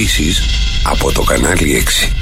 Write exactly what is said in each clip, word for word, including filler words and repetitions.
ειδήσεις από το κανάλι έξι.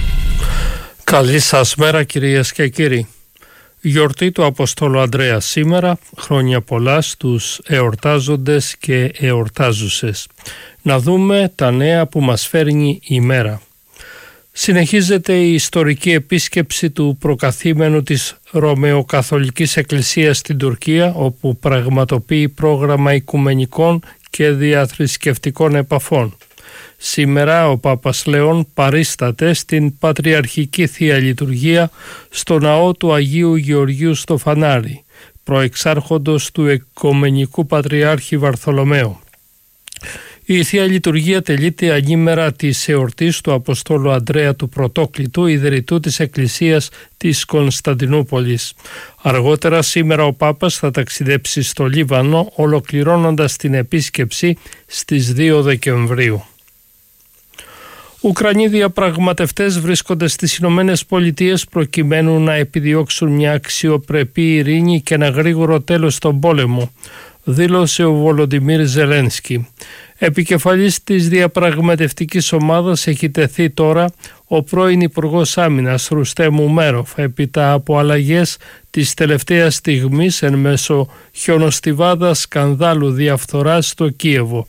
Καλή σας μέρα κυρίες και κύριοι. Γιορτή του Αποστόλου Ανδρέα σήμερα, χρόνια πολλά στους εορτάζοντες και εορτάζουσες. Να δούμε τα νέα που μας φέρνει η μέρα. Συνεχίζεται η ιστορική επίσκεψη του προκαθήμενου της Ρωμαιοκαθολικής Εκκλησίας στην Τουρκία, όπου πραγματοποιεί πρόγραμμα οικουμενικών και διαθρησκευτικών επαφών. Σήμερα ο Πάπας Λέων παρίσταται στην Πατριαρχική Θεία Λειτουργία στο ναό του Αγίου Γεωργίου στο Φανάρι, προεξάρχοντος του Οικουμενικού Πατριάρχη Βαρθολομαίου. Η Θεία Λειτουργία τελείται ανήμερα της εορτής του Αποστόλου Ανδρέα του Πρωτόκλητου, ιδρυτού της Εκκλησίας της Κωνσταντινούπολης. Αργότερα σήμερα ο Πάπας θα ταξιδέψει στο Λίβανο, ολοκληρώνοντας την επίσκεψη στις δύο Δεκεμβρίου. Ουκρανοί διαπραγματευτές βρίσκονται στις Ηνωμένες Πολιτείες προκειμένου να επιδιώξουν μια αξιοπρεπή ειρήνη και ένα γρήγορο τέλος στον πόλεμο, δήλωσε ο Βολοντιμίρ Ζελένσκι. Επικεφαλής της διαπραγματευτικής ομάδας έχει τεθεί τώρα ο πρώην Υπουργός Άμυνας Ρουστέμ Ούμεροφ, έπειτα από αλλαγές της τελευταίας στιγμής εν μέσω χιονοστιβάδας σκανδάλου διαφθοράς στο Κίεβο.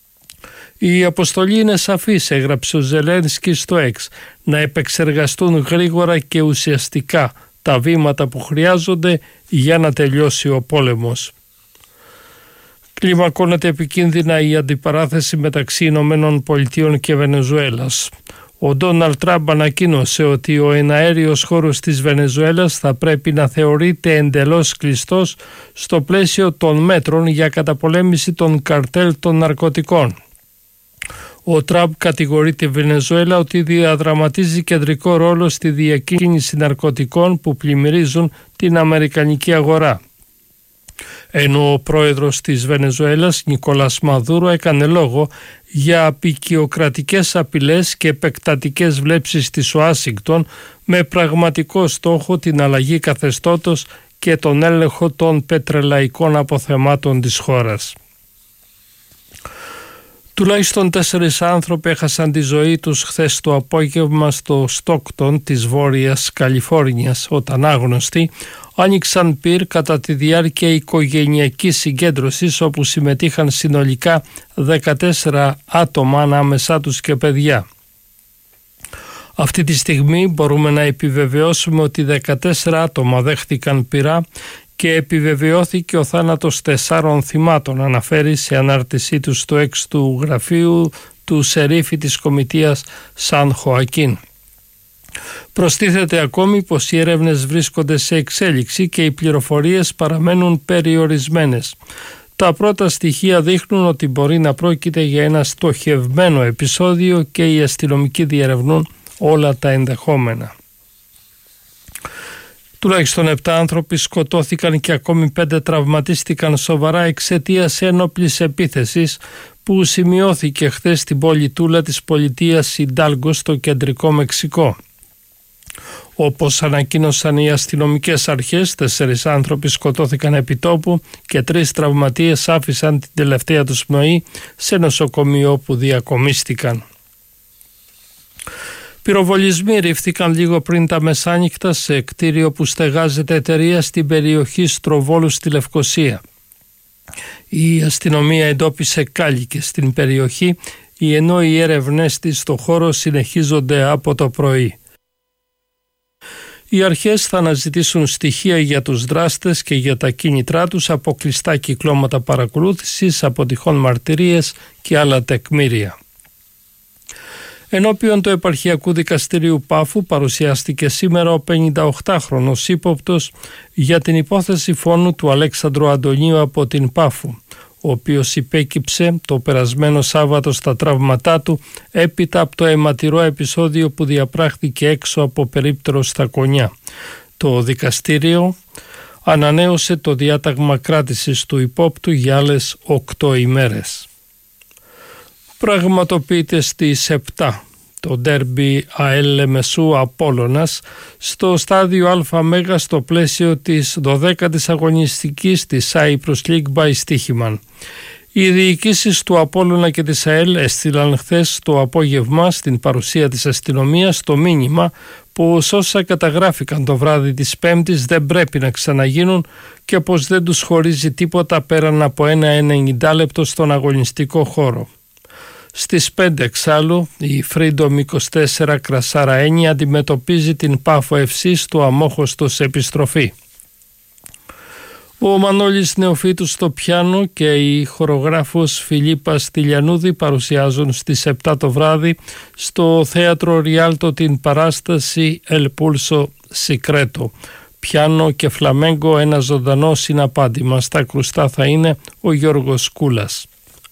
Η αποστολή είναι σαφής, έγραψε ο Ζελένσκι στο X, να επεξεργαστούν γρήγορα και ουσιαστικά τα βήματα που χρειάζονται για να τελειώσει ο πόλεμος. Κλιμακώνεται επικίνδυνα η αντιπαράθεση μεταξύ Ηνωμένων Πολιτείων και Βενεζουέλας. Ο Ντόναλντ Τραμπ ανακοίνωσε ότι ο εναέριος χώρος της Βενεζουέλας θα πρέπει να θεωρείται εντελώς κλειστός στο πλαίσιο των μέτρων για καταπολέμηση των καρτέλ των ναρκωτικών. Ο Τραμπ κατηγορεί τη Βενεζουέλα ότι διαδραματίζει κεντρικό ρόλο στη διακίνηση ναρκωτικών που πλημμυρίζουν την αμερικανική αγορά. Ενώ ο πρόεδρος της Βενεζουέλας, Νικόλας Μαδούρο, έκανε λόγο για απικιοκρατικές απειλές και επεκτατικές βλέψεις της Ουάσιγκτον με πραγματικό στόχο την αλλαγή καθεστώτος και τον έλεγχο των πετρελαϊκών αποθεμάτων της χώρας. Τουλάχιστον τέσσερις άνθρωποι έχασαν τη ζωή τους χθες το απόγευμα στο Στόκτον της Βόρειας Καλιφόρνιας, όταν άγνωστοι άνοιξαν πυρ κατά τη διάρκεια οικογενειακής συγκέντρωσης, όπου συμμετείχαν συνολικά δεκατέσσερα άτομα, ανάμεσά τους και παιδιά. Αυτή τη στιγμή μπορούμε να επιβεβαιώσουμε ότι δεκατέσσερα άτομα δέχτηκαν πυρά και επιβεβαιώθηκε ο θάνατος τεσσάρων θυμάτων, αναφέρει σε ανάρτησή του στο X του γραφείου του σερίφη της Κομιτείας Σαν Χοακίν. Προστίθεται ακόμη πως οι έρευνες βρίσκονται σε εξέλιξη και οι πληροφορίες παραμένουν περιορισμένες. Τα πρώτα στοιχεία δείχνουν ότι μπορεί να πρόκειται για ένα στοχευμένο επεισόδιο και οι αστυνομικοί διερευνούν όλα τα ενδεχόμενα. Τουλάχιστον επτά άνθρωποι σκοτώθηκαν και ακόμη πέντε τραυματίστηκαν σοβαρά εξαιτίας ένοπλης επίθεσης που σημειώθηκε χθες στην πόλη Τούλα της πολιτείας Ιντάλγκο στο κεντρικό Μεξικό. Όπως ανακοίνωσαν οι αστυνομικές αρχές, τέσσερις άνθρωποι σκοτώθηκαν επί τόπου και τρεις τραυματίες άφησαν την τελευταία τους πνοή σε νοσοκομείο που διακομίστηκαν. Πυροβολισμοί ρίφθηκαν λίγο πριν τα μεσάνυχτα σε κτίριο που στεγάζεται εταιρεία στην περιοχή Στροβόλου στη Λευκοσία. Η αστυνομία εντόπισε κάλικες στην περιοχή, ενώ οι έρευνες της στο χώρο συνεχίζονται από το πρωί. Οι αρχές θα αναζητήσουν στοιχεία για τους δράστες και για τα κίνητρά τους από κλειστά κυκλώματα παρακολούθησης, από τυχόν μαρτυρίες και άλλα τεκμήρια. Ενώπιον του Επαρχιακού Δικαστηρίου Πάφου παρουσιάστηκε σήμερα ο πενηνταοκτάχρονος ύποπτος για την υπόθεση φόνου του Αλέξανδρου Αντωνίου από την Πάφου, ο οποίος υπέκυψε το περασμένο Σάββατο στα τραύματά του έπειτα από το αιματηρό επεισόδιο που διαπράχθηκε έξω από περίπτερο στα Κονιά. Το δικαστήριο ανανέωσε το διάταγμα κράτησης του υπόπτου για άλλες οκτώ ημέρες. Πραγματοποιείται στις επτά το ντέρμπι ΑΕΛ Μεσού Απόλλωνας στο στάδιο Α Μέγα στο πλαίσιο της δωδέκατης αγωνιστικής της Cyprus League by Στίχημαν. Οι διοικήσεις του Απόλλωνα και της ΑΕΛ έστειλαν χθες το απόγευμα στην παρουσία της αστυνομίας το μήνυμα πως όσα καταγράφηκαν το βράδυ της Πέμπτης δεν πρέπει να ξαναγίνουν και πως δεν τους χωρίζει τίποτα πέραν από ένα ενενήντα λεπτό στον αγωνιστικό χώρο. Στις πέντε εξάλλου η Freedom είκοσι τέσσερα Κρασάρα Ένι αντιμετωπίζει την Πάφο εφ σι στο αμόχωστος επιστροφή. Ο Μανώλης Νεοφύτους στο πιάνο και η χορογράφος Φιλίππα Στυλιανούδη παρουσιάζουν στις επτά το βράδυ στο θέατρο Ριάλτο την παράσταση El Pulso Secreto. Πιάνο και φλαμέγκο, ένα ζωντανό συναπάντημα. Στα κρουστά θα είναι ο Γιώργος Κούλας.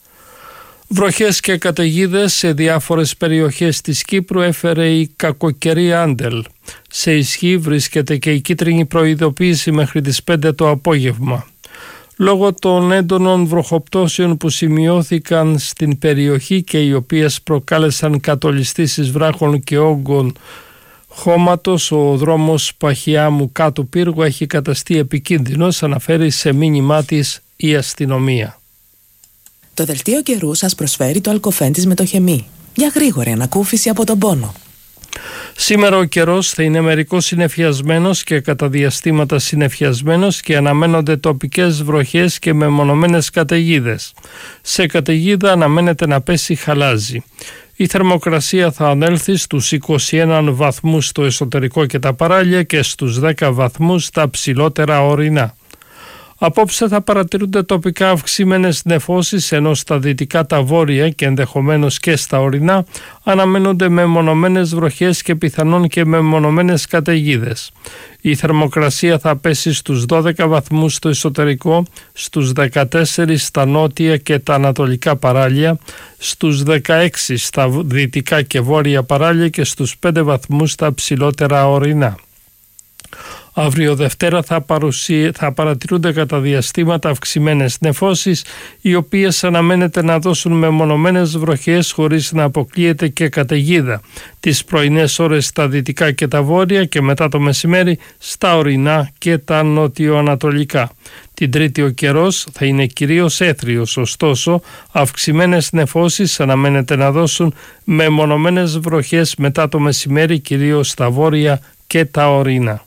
Βροχές και καταιγίδες σε διάφορες περιοχές της Κύπρου έφερε η κακοκαιρή Άντελ. Σε ισχύ βρίσκεται και η κίτρινη προειδοποίηση μέχρι τις πέντε το απόγευμα. Λόγω των έντονων βροχοπτώσεων που σημειώθηκαν στην περιοχή και οι οποίες προκάλεσαν κατολιστήσεις βράχων και όγκων χώματος, ο δρόμος Παχιάμου κάτω πύργου έχει καταστεί επικίνδυνος, αναφέρει σε μήνυμά της η αστυνομία. Το δελτίο καιρού σας προσφέρει το αλκοφέν της μετοχεμή για γρήγορη ανακούφιση από τον πόνο. Σήμερα ο καιρός θα είναι μερικώς συννεφιασμένος και κατά διαστήματα συννεφιασμένος και αναμένονται τοπικές βροχές και μεμονωμένες καταιγίδες. Σε καταιγίδα αναμένεται να πέσει χαλάζι. Η θερμοκρασία θα ανέλθει στους είκοσι ένα βαθμούς στο εσωτερικό και τα παράλια και στους δέκα βαθμούς στα ψηλότερα ορεινά. Απόψε θα παρατηρούνται τοπικά αυξημένες νεφώσεις, ενώ στα δυτικά, τα βόρεια και ενδεχομένως και στα ορεινά αναμένονται μεμονωμένες βροχές και πιθανόν και μεμονωμένες καταιγίδες. Η θερμοκρασία θα πέσει στους δώδεκα βαθμούς στο εσωτερικό, στους δεκατέσσερα στα νότια και τα ανατολικά παράλια, στους δεκαέξι στα δυτικά και βόρεια παράλια και στους πέντε βαθμούς στα ψηλότερα ορεινά. Αύριο Δευτέρα θα, παρουσί... θα παρατηρούνται κατά διαστήματα αυξημένες νεφώσεις, οι οποίες αναμένεται να δώσουν μεμονωμένες βροχές χωρίς να αποκλείεται και καταιγίδα. Τις πρωινές ώρες στα δυτικά και τα βόρεια και μετά το μεσημέρι στα ορεινά και τα νοτιοανατολικά. Την Τρίτη ο καιρός θα είναι κυρίως έθριος, ωστόσο αυξημένες νεφώσεις αναμένεται να δώσουν μεμονωμένες βροχές μετά το μεσημέρι, κυρίως στα βόρεια και τα ορεινά.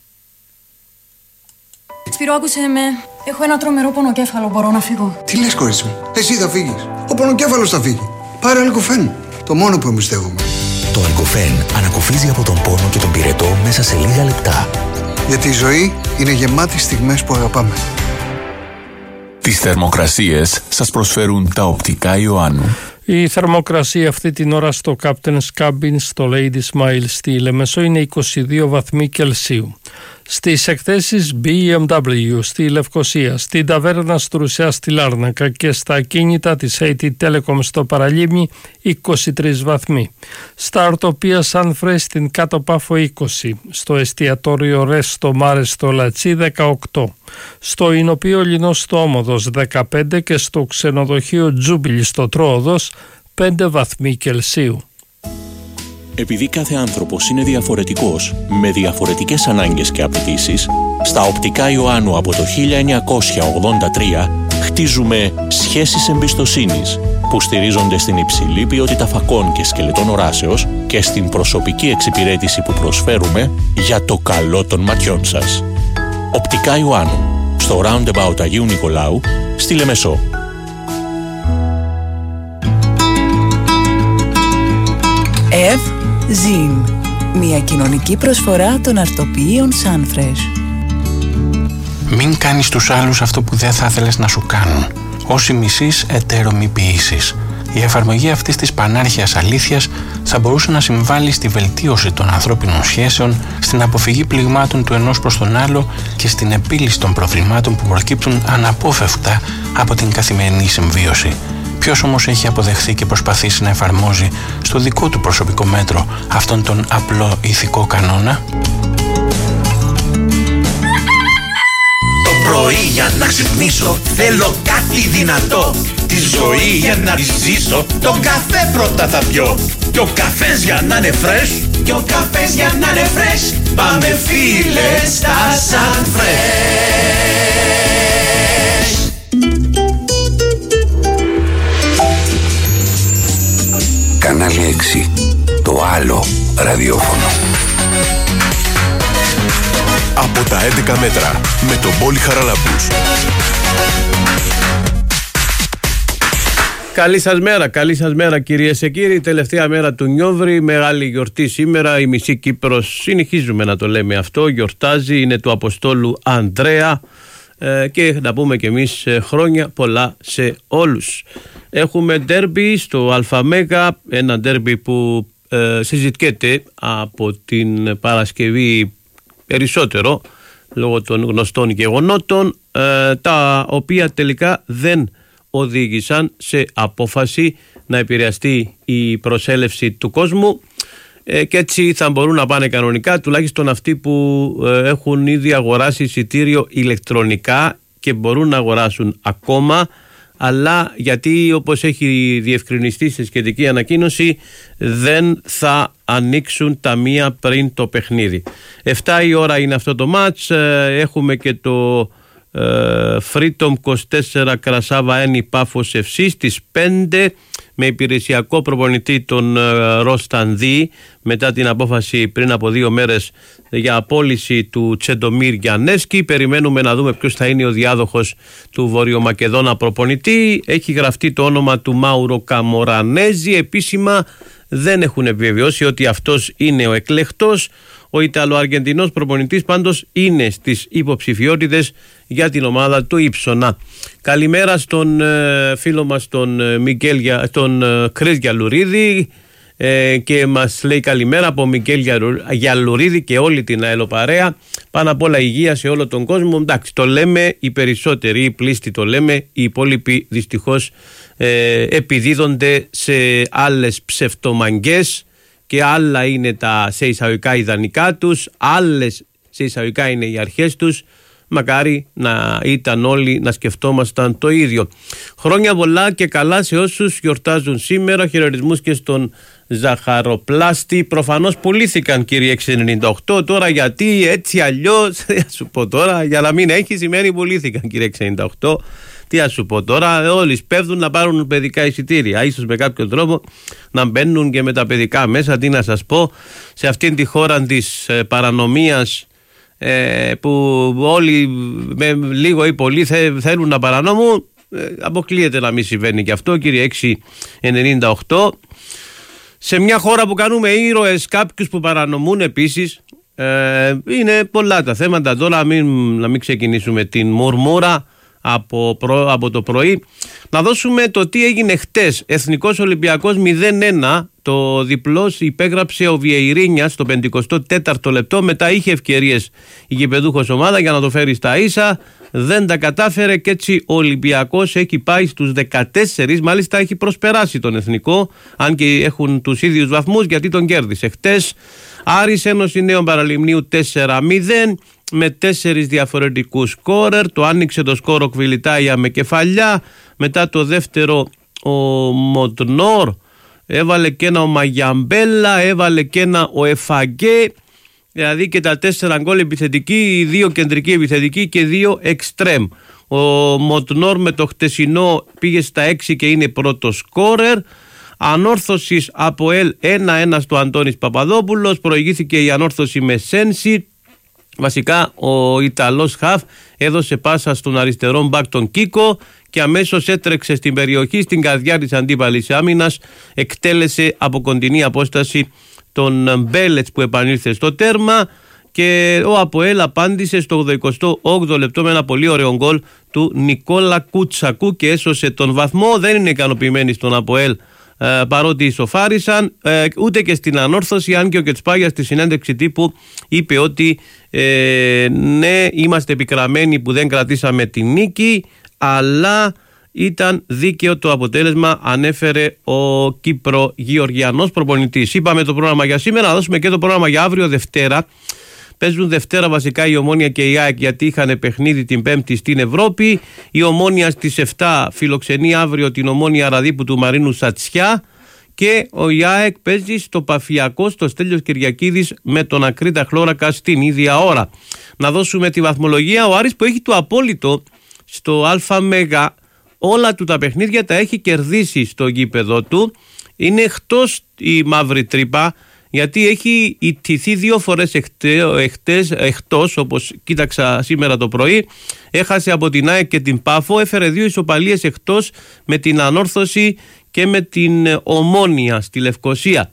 Σπύρο, άκουσε με. Έχω ένα τρομερό πονοκέφαλο. Μπορώ να φύγω? Τι λες, κορίτσι μου? Εσύ θα φύγεις. Ο πονοκέφαλος θα φύγει. Πάρε αλκοφέν. Το μόνο που εμπιστεύομαι. Το αλκοφέν ανακουφίζει από τον πόνο και τον πυρετό μέσα σε λίγα λεπτά. Γιατί η ζωή είναι γεμάτη στιγμές που αγαπάμε. Τις θερμοκρασίες σας προσφέρουν τα οπτικά Ιωάννου. Η θερμοκρασία αυτή την ώρα στο Captain's Cabin στο Lady Smile στη Λεμεσό είναι είκοσι δύο βαθμοί Κελσίου. Στις εκθέσεις μπι εμ ντάμπλιου στη Λευκοσία, στην ταβέρνα Στρουσιά στη Λάρνακα και στα ακίνητα της έι τι Telecom στο Παραλίμνη είκοσι τρεις βαθμοί. Στα ορτοπία Sunfresh στην Κάτω Πάφο είκοσι. Στο εστιατόριο Ρες στο Μάρε στο Λατσί δεκαοκτώ. Στο Ινοπείο Λινό στο Όμοδος δεκαπέντε και στο ξενοδοχείο Τζούμπιλι στο Τρόοδος πέντε βαθμοί Κελσίου. Επειδή κάθε άνθρωπος είναι διαφορετικός, με διαφορετικές ανάγκες και απαιτήσεις, στα οπτικά Ιωάννου από το χίλια εννιακόσια ογδόντα τρία χτίζουμε σχέσεις εμπιστοσύνης που στηρίζονται στην υψηλή ποιότητα φακών και σκελετών οράσεως και στην προσωπική εξυπηρέτηση που προσφέρουμε για το καλό των ματιών σας. Οπτικά Ιωάννου, στο Roundabout Αγίου Νικολάου, στη Λεμεσό. Ευ Ζιν, μια κοινωνική προσφορά των αρτοποιείων Sunfresh. Μην κάνεις τους άλλους αυτό που δεν θα ήθελες να σου κάνουν. Όσοι μισείς, εταίρο μη ποιήσεις. Η εφαρμογή αυτής της πανάρχιας αλήθειας θα μπορούσε να συμβάλλει στη βελτίωση των ανθρώπινων σχέσεων, στην αποφυγή πληγμάτων του ενός προς τον άλλο και στην επίλυση των προβλημάτων που προκύπτουν αναπόφευκτα από την καθημερινή συμβίωση. Ποιος όμως έχει αποδεχθεί και προσπαθήσει να εφαρμόζει στο δικό του προσωπικό μέτρο αυτόν τον απλό ηθικό κανόνα? Το πρωί για να ξυπνήσω θέλω κάτι δυνατό. Τη ζωή για να τη ζήσω τον καφέ πρώτα θα πιω. Και ο καφές για να είναι fresh, και ο καφές για να είναι fresh, πάμε φίλε στα Sunfresh. άλλο ραδιόφωνο. Από τα έντεκα μέτρα με τον Πόλη Χαραλάμπους. Καλή σας μέρα, καλή σας μέρα κυρίες και κύριοι. Τελευταία μέρα του Νιόβρη, μεγάλη γιορτή σήμερα. Η μισή Κύπρος, συνεχίζουμε να το λέμε αυτό, γιορτάζει, είναι του Αποστόλου Ανδρέα. Ε, και να πούμε και εμείς ε, χρόνια πολλά σε όλους. Έχουμε ντέρμπι στο ΑΜΕΓΑ, ένα ντέρμπι που ε, συζητιέται από την Παρασκευή περισσότερο λόγω των γνωστών γεγονότων, ε, τα οποία τελικά δεν οδήγησαν σε απόφαση να επηρεαστεί η προσέλευση του κόσμου, ε, και έτσι θα μπορούν να πάνε κανονικά, τουλάχιστον αυτοί που ε, έχουν ήδη αγοράσει εισιτήριο ηλεκτρονικά και μπορούν να αγοράσουν ακόμα, αλλά γιατί όπως έχει διευκρινιστεί στη σχετική ανακοίνωση δεν θα ανοίξουν τα μία πριν το παιχνίδι. εφτά η ώρα είναι αυτό το μάτς, ε, έχουμε και το Uh, Freedom είκοσι τέσσερα Κρασάβα Ένι Πάφος εφ σι στις πέντε με υπηρεσιακό προπονητή τον uh, Ροστανδί, μετά την απόφαση πριν από δύο μέρες για απόλυση του Τσεντομίρ Γιαννέσκι. Περιμένουμε να δούμε ποιος θα είναι ο διάδοχος του Βορειομακεδόνα προπονητή. Έχει γραφτεί το όνομα του Μάουρο Καμορανέζη, επίσημα δεν έχουν επιβεβαιώσει ότι αυτός είναι ο εκλεκτός. Ο Ιταλο-Αργεντινός προπονητής πάντως είναι στις υποψηφιότητες για την ομάδα του Ήψονα. Καλημέρα στον ε, φίλο μας τον, ε, Μικέλ, τον ε, Κρίς Γιαλουρίδη, ε, και μας λέει καλημέρα από Μικέλ Γιαλουρίδη και όλη την αελοπαρέα. Πάνω απ' όλα υγεία σε όλο τον κόσμο. Εντάξει, το λέμε οι περισσότεροι, οι πλήστοι το λέμε, οι υπόλοιποι δυστυχώς ε, επιδίδονται σε άλλες ψευτομαγκές και άλλα είναι τα σε εισαγωγικά ιδανικά τους, άλλες σε εισαγωγικά είναι οι αρχές τους. Μακάρι να ήταν όλοι να σκεφτόμασταν το ίδιο. Χρόνια πολλά και καλά σε όσους γιορτάζουν σήμερα. Χαιρετισμούς και στον Ζαχαροπλάστη. Προφανώς πουλήθηκαν, κύριε εξήντα ενενήντα οκτώ. Τώρα γιατί έτσι αλλιώς, θα σου πω τώρα, για να μην έχει σημαίνει πουλήθηκαν, κύριε εξήντα ενενήντα οκτώ. Τι να σου πω τώρα, όλοι σπέβδουν να πάρουν παιδικά εισιτήρια. Ίσως με κάποιο τρόπο να μπαίνουν και με τα παιδικά μέσα. Τι να σας πω, σε αυτήν τη χώρα της ε, παρανομίας, ε, που όλοι με λίγο ή πολύ θε, θέλουν να παρανόμουν, ε, αποκλείεται να μην συμβαίνει και αυτό, κύριε εξήντα ενενήντα οκτώ. Σε μια χώρα που κάνουμε ήρωες κάποιους που παρανομούν επίσης, ε, είναι πολλά τα θέματα. Τώρα μην, να μην ξεκινήσουμε την μουρμούρα Από, προ, από το πρωί. Να δώσουμε το τι έγινε χτες. Εθνικός Ολυμπιακός μηδέν ένα. Το διπλός υπέγραψε ο Βιεϊρίνια στο πενηκοστό τέταρτο λεπτό. Μετά είχε ευκαιρίες η γηπεδούχος ομάδα για να το φέρει στα ίσα. Δεν τα κατάφερε και έτσι ο Ολυμπιακός έχει πάει στους δεκατέσσερα. Μάλιστα έχει προσπεράσει τον Εθνικό, αν και έχουν τους ίδιους βαθμούς, γιατί τον κέρδισε χτες. Άρης Ένωση Νέων Παραλιμνίου τέσσερα μηδέν. Με τέσσερις διαφορετικούς σκόρερ. Το άνοιξε το σκόρο Κβιλιτάια με κεφαλιά. Μετά το δεύτερο ο Μοντνόρ έβαλε και ένα ο Μαγιαμπέλα, έβαλε και ένα ο Εφαγκέ. Δηλαδή και τα τέσσερα γκολ επιθετικοί, δύο κεντρικοί επιθετικοί και δύο εξτρέμ. Ο Μοντνόρ με το χτεσινό πήγε στα έξι και είναι πρώτο σκόρερ. Ανόρθωσης από ΕΛ ένα ένα στο Αντώνης Παπαδόπουλος. Προηγήθηκε η ανόρθωση με Σένσι. Βασικά ο Ιταλός Χαφ έδωσε πάσα στον αριστερό μπακ τον Κίκο και αμέσως έτρεξε στην περιοχή, στην καρδιά της αντίπαλης άμυνας, εκτέλεσε από κοντινή απόσταση τον Μπέλετς που επανήλθε στο τέρμα και ο ΑΠΟΕΛ απάντησε στο ογδοηκοστό όγδοο λεπτό με ένα πολύ ωραίο γκολ του Νικόλα Κουτσακού και έσωσε τον βαθμό. Δεν είναι ικανοποιημένοι στον ΑΠΟΕΛ Ε, παρότι ισοφάρισαν, ε, ούτε και στην ανόρθωση, αν και ο Κετσπάγια στη συνέντευξη τύπου είπε ότι ε, ναι, είμαστε επικραμμένοι που δεν κρατήσαμε τη νίκη, αλλά ήταν δίκαιο το αποτέλεσμα, ανέφερε ο Κύπρο-Γεωργιανός προπονητής. Είπαμε το πρόγραμμα για σήμερα, να δώσουμε και το πρόγραμμα για αύριο Δευτέρα. Παίζουν Δευτέρα βασικά η Ομόνοια και η ΑΕΚ, γιατί είχαν παιχνίδι την Πέμπτη στην Ευρώπη. Η Ομόνοια στις επτά φιλοξενεί αύριο την Ομόνοια Ραδίπου του Μαρίνου Σατσιά και ο η ΑΕΚ παίζει στο Παφιακό στο Στέλιος Κυριακίδης με τον Ακρίτα Χλώρακα στην ίδια ώρα. Να δώσουμε τη βαθμολογία. Ο Άρης που έχει το απόλυτο στο ΑΜΕΓΑ, όλα του τα παιχνίδια τα έχει κερδίσει στο γήπεδο του. Είναι εκτός η μαύρη τρύπα. γιατί έχει ιτηθεί δύο φορές εχτες, εκτός, όπως κοίταξα σήμερα το πρωί. Έχασε από την ΑΕΚ και την Πάφο, έφερε δύο ισοπαλίες εκτός με την Ανόρθωση και με την Ομόνια στη Λευκοσία.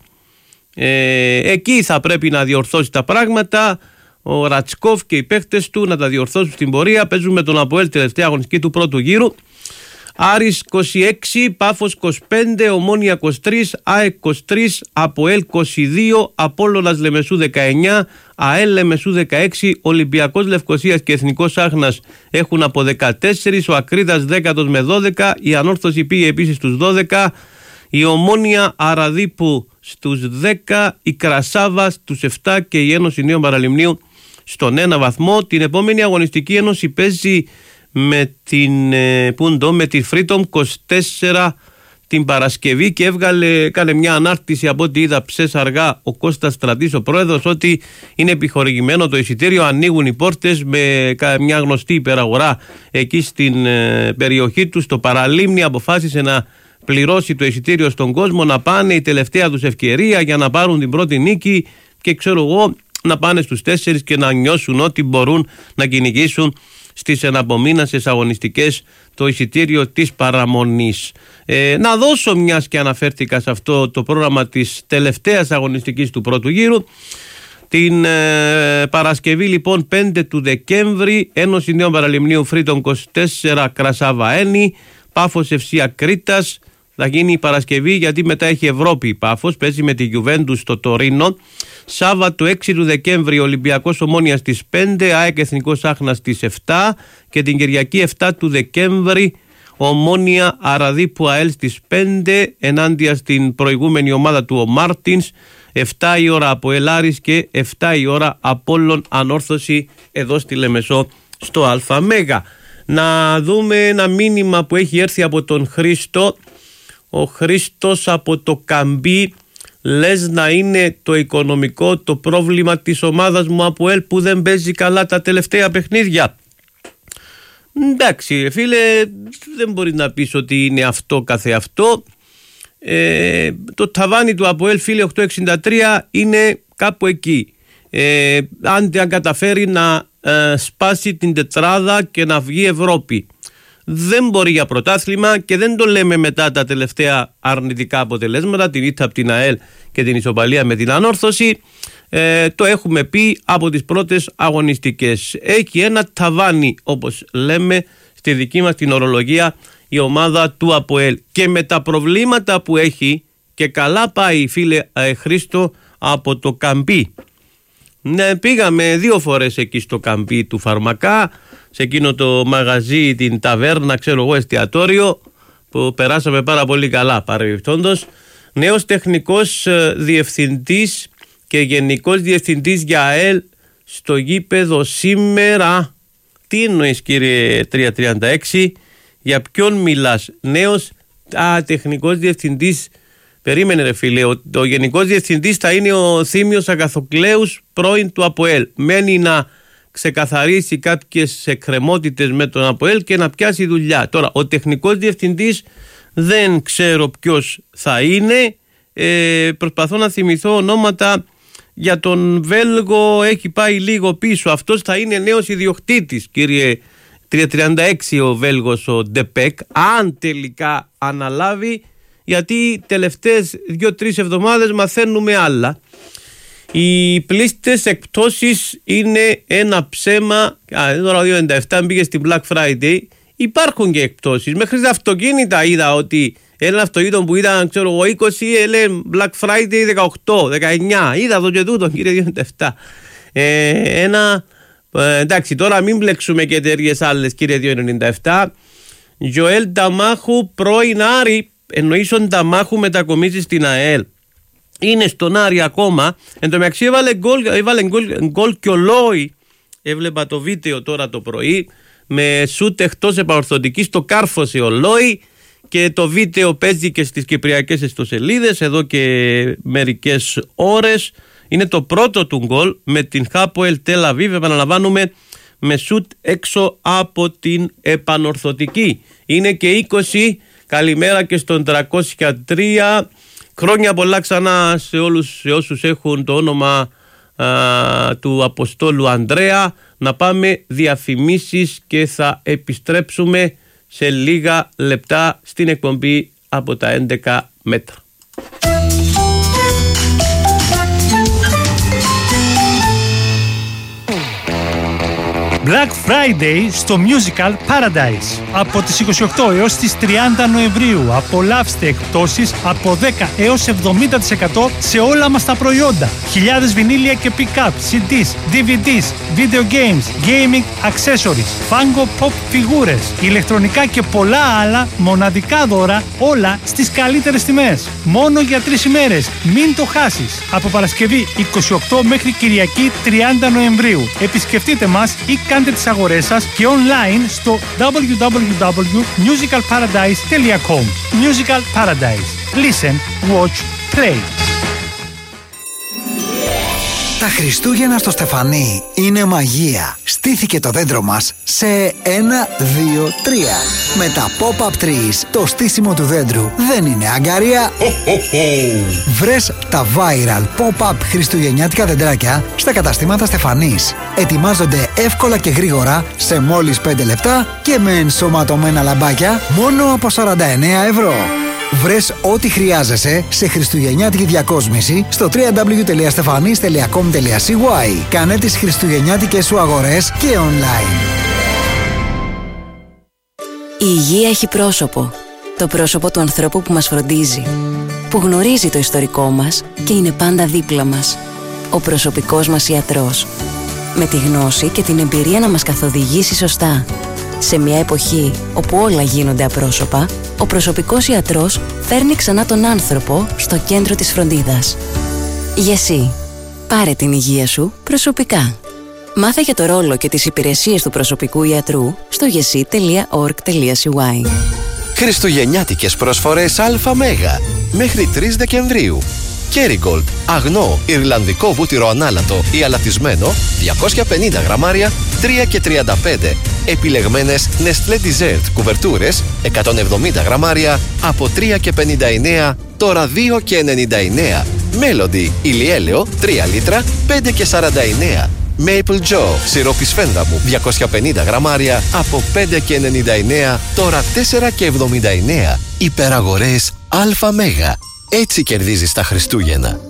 Ε, εκεί θα πρέπει να διορθώσει τα πράγματα ο Ρατσκόφ και οι παίχτες του, να τα διορθώσουν στην πορεία. Παίζουν με τον ΑΠΟΕΛ τελευταία αγωνιστική του πρώτου γύρου. Άρης είκοσι έξι, Πάφος είκοσι πέντε, Ομόνια είκοσι τρία, ΑΕΚ είκοσι τρία, ΑΠΟΕΛ είκοσι δύο, Απόλλωνας Λεμεσού δεκαεννιά, ΑΕΛ Λεμεσού δεκαέξι, Ολυμπιακός Λευκοσίας και Εθνικός Άχνας έχουν από δεκατέσσερα, ο Ακρίδας δέκατος με δώδεκα, η Ανόρθωση πήγε επίσης στους δώδεκα, η Ομόνια Αραδίπου στους δέκα, η Κρασάβα στους επτά και η Ένωση Νέων Παραλιμνίου στον ένα βαθμό. Την επόμενη αγωνιστική Ένωση παίζει με την Πούντο, με τη Freedom είκοσι τέσσερα την Παρασκευή και έβγαλε, έκανε μια ανάρτηση από ό,τι είδα ψες αργά ο Κώστας Στρατής, ο πρόεδρος, ότι είναι επιχορηγημένο το εισιτήριο, ανοίγουν οι πόρτες με μια γνωστή υπεραγορά εκεί στην περιοχή του, στο Παραλίμνη. Αποφάσισε να πληρώσει το εισιτήριο στον κόσμο, να πάνε η τελευταία τους ευκαιρία για να πάρουν την πρώτη νίκη και ξέρω εγώ να πάνε στους τέσσερις και να νιώσουν ότι μπορούν να κυνηγήσουν στις εναπομείνασες αγωνιστικές το εισιτήριο της παραμονής. Ε, να δώσω, μιας και αναφέρθηκα σε αυτό το πρόγραμμα της τελευταίας αγωνιστικής του πρώτου γύρου, την ε, Παρασκευή λοιπόν πέντε του Δεκέμβρη, Ένωση Νέων Παραλιμνίου Freedom είκοσι τέσσερα Κρασάβα Ένη, Πάφος Ευσία Κρήτας. Θα γίνει η Παρασκευή γιατί μετά έχει Ευρώπη η Πάφος, παίζει με τη Γιουβέντους στο Τωρίνο. Σάββατο έξι του Δεκέμβρη Ολυμπιακός Ομόνιας στις πέντε, ΑΕΚ Εθνικός Άχνας στις επτά και την Κυριακή επτά του Δεκέμβρη Ομόνια Αραδίπου ΑΕΛ στις πέντε ενάντια στην προηγούμενη ομάδα του ο Μάρτινς, επτά η ώρα από Ελάρης και επτά η ώρα Απόλλων Ανόρθωση εδώ στη Λεμεσό στο Α Μέγα. Να δούμε ένα μήνυμα που έχει έρθει από τον Χρήστο. Ο Χρήστος από το Καμπί: λες να είναι το οικονομικό το πρόβλημα της ομάδας μου από ΕΛ που δεν παίζει καλά τα τελευταία παιχνίδια? Εντάξει φίλε, δεν μπορεί να πεις ότι είναι αυτό καθεαυτό. Ε, το ταβάνι του ΑΠΟΕΛ, φίλε, οκτακόσια εξήντα τρία είναι κάπου εκεί. Ε, αν δεν καταφέρει να ε, σπάσει την τετράδα και να βγει Ευρώπη, δεν μπορεί για πρωτάθλημα. Και δεν το λέμε μετά τα τελευταία αρνητικά αποτελέσματα, την ήττα από την ΑΕΛ και την ισοπαλία με την Ανόρθωση. Ε, το έχουμε πει από τις πρώτες αγωνιστικές. Έχει ένα ταβάνι, όπως λέμε στη δική μας την ορολογία, η ομάδα του ΑΠΟΕΛ, και με τα προβλήματα που έχει, και καλά πάει, φίλε ε, Χρήστο από το Καμπί. Ναι, πήγαμε δύο φορές εκεί στο Καμπί του Φαρμακά, σε εκείνο το μαγαζί, την ταβέρνα, ξέρω εγώ, εστιατόριο, που περάσαμε πάρα πολύ καλά παρεμπιπτόντως. Νέος τεχνικός ε, διευθυντής και γενικός διευθυντής για ΑΕΛ στο γήπεδο σήμερα. Τι εννοείς, κύριε τριακόσια τριάντα έξι, για ποιον μιλάς? Νέος α, τεχνικός διευθυντής, περίμενε ρε φίλε, ο, ο γενικός διευθυντής θα είναι ο Θήμιος Αγαθοκλέους, πρώην του ΑΠΟΕΛ. Μένει να ξεκαθαρίσει κάποιες εκκρεμότητες με τον ΑΠΟΕΛ και να πιάσει δουλειά. Τώρα ο τεχνικός διευθυντής δεν ξέρω ποιος θα είναι. ε, Προσπαθώ να θυμηθώ ονόματα. Για τον Βέλγο έχει πάει λίγο πίσω. Αυτός θα είναι νέος ιδιοκτήτης, κύριε τριακόσια τριάντα έξι, ο Βέλγος, ο Ντεπέκ, αν τελικά αναλάβει, γιατί τελευταίες δύο-τρεις εβδομάδες μαθαίνουμε άλλα. Οι πλήστες εκπτώσεις είναι ένα ψέμα. Α, τώρα ο δύο ενενήντα επτά πήγε στην Black Friday. Υπάρχουν και εκπτώσεις. Μέχρι τα αυτοκίνητα είδα ότι ένα αυτοκίνητο που ήταν, ξέρω εγώ, είκοσι, έλεγε Black Friday δεκαοκτώ, δεκαεννιά. Είδα εδώ και τούτο, κύριε δύο ενενήντα επτά. Ε, ένα, ε, εντάξει, τώρα μην μπλέξουμε και εταιρείες άλλες, κύριε δύο ενενήντα επτά. Joel Νταμάχου, πρώην Άρη, εννοήσον Νταμάχου μετακομίζει στην ΑΕΛ. Είναι στον Άρη ακόμα. Εν τω μεταξύ έβαλε γκολ, έβαλε γκολ, γκολ και ο Λόι. Έβλεπα το βίντεο τώρα το πρωί. Με σούτ εκτός επαορθωτικής, το κάρφωσε ο Λόι. Και το βίντεο παίζει και στις κυπριακές ιστοσελίδες εδώ και μερικές ώρες. Είναι το πρώτο του γκολ με την Χάποελ Τελ Αβίβ. Επαναλαμβάνουμε, με σούτ έξω από την επανορθωτική. Είναι και είκοσι. Καλημέρα και στον τριακόσια τρία. Χρόνια πολλά ξανά σε όλους, σε όσους έχουν το όνομα α, του Αποστόλου Ανδρέα. Να πάμε διαφημίσεις και θα επιστρέψουμε σε λίγα λεπτά στην εκπομπή από τα έντεκα μέτρα. Black Friday στο Musical Paradise. Από τις είκοσι οκτώ έως τις τριάντα Νοεμβρίου απολαύστε εκπτώσεις από δέκα έως εβδομήντα τοις εκατό σε όλα μας τα προϊόντα. Χιλιάδες βινίλια και pick-up, σι ντι, ντι βι ντι, video games, gaming accessories, Funko Pop φιγούρες, ηλεκτρονικά και πολλά άλλα μοναδικά δώρα, όλα στις καλύτερες τιμές. Μόνο για τρεις ημέρες. Μην το χάσεις. Από Παρασκευή είκοσι οκτώ μέχρι Κυριακή τριάντα Νοεμβρίου. Επισκεφτείτε μας ή κάντε τις αγορές σας και online στο double-u double-u double-u τελεία musical paradise τελεία com. Musical Paradise. Listen, watch, play. Τα Χριστούγεννα στο Στεφανί είναι μαγεία. Στήθηκε το δέντρο μας σε ένα, δύο, τρία. Με τα pop-up trees, το στήσιμο του δέντρου δεν είναι αγκαρία. Βρες τα viral pop-up χριστουγεννιάτικα δεντράκια στα καταστήματα Στεφανής. Ετοιμάζονται εύκολα και γρήγορα σε μόλις πέντε λεπτά και με ενσωματωμένα λαμπάκια μόνο από σαράντα εννέα ευρώ. Βρες ό,τι χρειάζεσαι σε χριστουγεννιάτικη διακόσμηση στο double-u double-u double-u τελεία stefanis τελεία com τελεία c y. Κάνε τις χριστουγεννιάτικες σου αγορές και online. Η υγεία έχει πρόσωπο. Το πρόσωπο του ανθρώπου που μας φροντίζει, που γνωρίζει το ιστορικό μας και είναι πάντα δίπλα μας. Ο προσωπικός μας ιατρός. Με τη γνώση και την εμπειρία να μας καθοδηγήσει σωστά. Σε μια εποχή όπου όλα γίνονται απρόσωπα, ο προσωπικός ιατρός φέρνει ξανά τον άνθρωπο στο κέντρο της φροντίδας. Γεσί. Πάρε την υγεία σου προσωπικά. Μάθε για το ρόλο και τις υπηρεσίες του προσωπικού ιατρού στο γεσί τελεία org τελεία c y. Χριστουγεννιάτικες προσφορές ΑΜΕΓΑ μέχρι τρεις Δεκεμβρίου. Kerrygold, αγνό, Ιρλανδικό βούτυρο ανάλατο ή αλατισμένο, διακόσια πενήντα γραμμάρια, τρία και τριάντα πέντε. Επιλεγμένες Nestlé Dessert κουβερτούρες, εκατόν εβδομήντα γραμμάρια, από τρία και πενήντα εννέα, τώρα δύο και ενενήντα εννέα. Melody, ηλιέλαιο, τρία λίτρα, πέντε και σαράντα εννέα. Maple Joe, σιρόπι σφένδαμου, διακόσια πενήντα γραμμάρια, από πέντε και ενενήντα εννέα, τώρα τέσσερα και εβδομήντα εννέα. Υπεραγορές ΑΜΕΓΑ. Έτσι κερδίζεις τα Χριστούγεννα.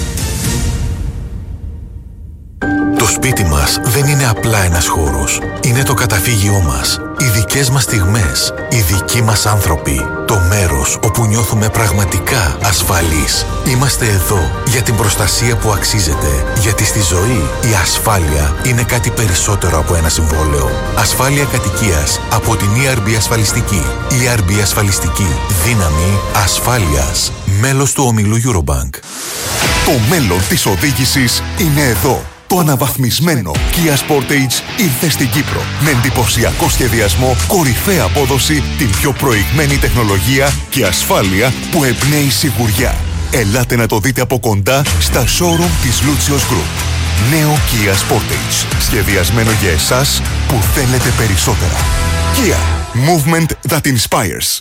Το σπίτι μας δεν είναι απλά ένας χώρος. Είναι το καταφύγιό μας. Οι δικές μας στιγμές. Οι δικοί μας άνθρωποι. Το μέρος όπου νιώθουμε πραγματικά ασφαλείς. Είμαστε εδώ για την προστασία που αξίζεται. Γιατί στη ζωή η ασφάλεια είναι κάτι περισσότερο από ένα συμβόλαιο. Ασφάλεια κατοικίας από την ι αρ μπι Ασφαλιστική. ι αρ μπι Ασφαλιστική. Δύναμη ασφάλειας. Μέλος του ομίλου Eurobank. Το μέλλον της οδήγησης είναι εδώ. Το αναβαθμισμένο Kia Sportage ήρθε στην Κύπρο με εντυπωσιακό σχεδιασμό, κορυφαία απόδοση, την πιο προηγμένη τεχνολογία και ασφάλεια που εμπνέει σιγουριά. Ελάτε να το δείτε από κοντά στα showroom της Lucios Group. Νέο Kia Sportage, σχεδιασμένο για εσάς που θέλετε περισσότερα. Kia, movement that inspires.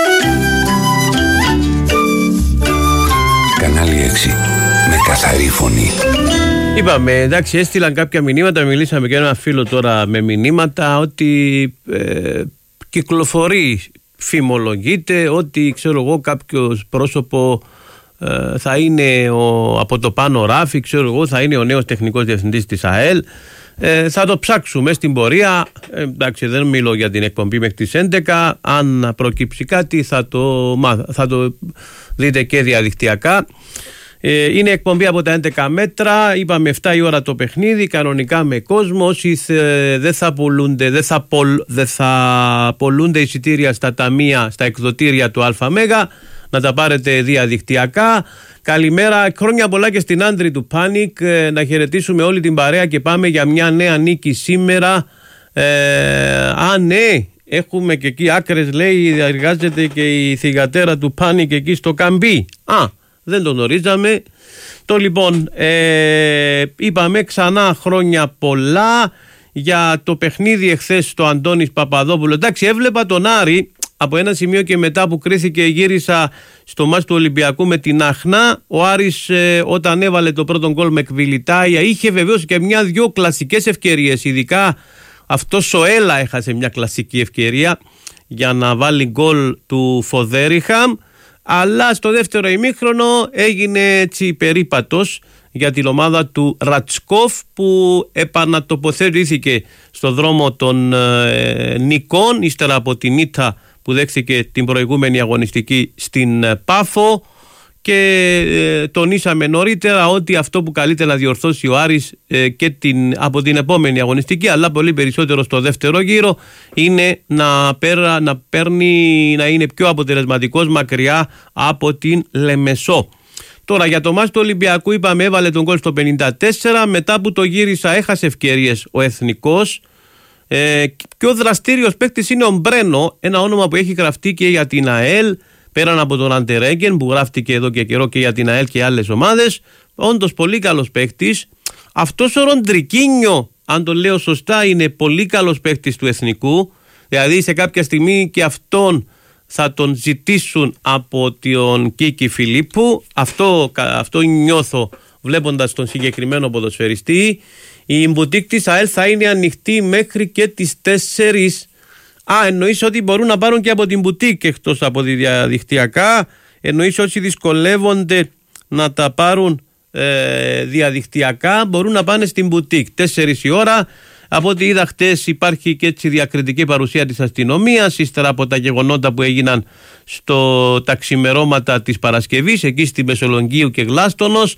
Κανάλι έξι, με καθαρή φωνή. Είπαμε, εντάξει, έστειλαν κάποια μηνύματα, μιλήσαμε και ένα φίλο τώρα με μηνύματα ότι ε, κυκλοφορεί, φημολογείται ότι ξέρω εγώ κάποιο πρόσωπο ε, θα είναι ο, από το πάνω ράφι, ξέρω εγώ θα είναι ο νέος τεχνικός διευθυντής της ΑΕΛ. Ε, θα το ψάξουμε στην πορεία. Ε, εντάξει, δεν μιλώ για την εκπομπή μέχρι τις έντεκα. Αν προκύψει κάτι θα το, θα το δείτε και διαδικτυακά. Ε, είναι εκπομπή από τα έντεκα μέτρα. Είπαμε επτά η ώρα το παιχνίδι, κανονικά με κόσμο. Όσοι δεν θα πουλούνται, δεν θα, πολ, δεν θα πολλούνται εισιτήρια στα ταμεία, στα εκδοτήρια του ΑΜΕΓΑ, να τα πάρετε διαδικτυακά. Καλημέρα, χρόνια πολλά και στην άντρη του Panic. Ε, να χαιρετήσουμε όλη την παρέα και πάμε για μια νέα νίκη σήμερα. Ε, α, ναι, έχουμε και εκεί άκρες, λέει, εργάζεται και η θυγατέρα του Panic εκεί στο Καμπί. Α, δεν το γνωρίζαμε. Το λοιπόν, ε, είπαμε ξανά χρόνια πολλά για το παιχνίδι εχθές στο Αντώνης Παπαδόπουλο. Εντάξει, έβλεπα τον Άρη, Από ένα σημείο και μετά που κρίθηκε γύρισα στο μάτς του Ολυμπιακού με την Αχνά. Ο Άρης ε, όταν έβαλε το πρώτο γκολ με Κβιλιτάια είχε βεβαίως και μια-δυο κλασικές ευκαιρίες. Ειδικά αυτός ο Έλα έχασε μια κλασική ευκαιρία για να βάλει γκολ του Φοδέριχαμ. Αλλά στο δεύτερο ημίχρονο έγινε έτσι περίπατος για την ομάδα του Ρατσκόφ που επανατοποθετήθηκε στο δρόμο των ε, νικών ύστερα από την ήττα που δέχθηκε την προηγούμενη αγωνιστική στην ε, Πάφο και ε, τονίσαμε νωρίτερα ότι αυτό που καλείται να διορθώσει ο Άρης ε, και την, από την επόμενη αγωνιστική αλλά πολύ περισσότερο στο δεύτερο γύρο είναι να, πέρα, να παίρνει να είναι πιο αποτελεσματικός μακριά από την Λεμεσό. Τώρα για το μάτς του Ολυμπιακού είπαμε έβαλε τον γκολ στο πενήντα τέσσερα, μετά που το γύρισα έχασε ευκαιρίες ο Εθνικός. Ε, πιο δραστήριος παίκτης είναι ο Μπρένο, ένα όνομα που έχει γραφτεί και για την ΑΕΛ, πέραν από τον Αντερέγγεν που γράφτηκε εδώ και καιρό και για την ΑΕΛ και άλλες ομάδες. Όντως πολύ καλός παίκτης. Αυτός ο Ροντρικίνιο, αν το λέω σωστά, είναι πολύ καλός παίκτης του Εθνικού, δηλαδή σε κάποια στιγμή και αυτόν θα τον ζητήσουν από τον Κίκη Φιλίππου. Αυτό, αυτό νιώθω βλέποντας τον συγκεκριμένο ποδοσφαιριστή. Η μπουτίκ της ΑΕΛ θα είναι ανοιχτή μέχρι και τις τέσσερις. Α, εννοείς ότι μπορούν να πάρουν και από την μπουτίκ εκτός από τη διαδικτυακά. Εννοείς όσοι δυσκολεύονται να τα πάρουν ε, διαδικτυακά μπορούν να πάνε στην μπουτίκ. Τέσσερις η ώρα. Από ό,τι είδα χτες υπάρχει και έτσι διακριτική παρουσία της αστυνομίας ύστερα από τα γεγονότα που έγιναν στο τα ξημερώματα της Παρασκευής εκεί στη Μεσολογγίου και Γλάστονος.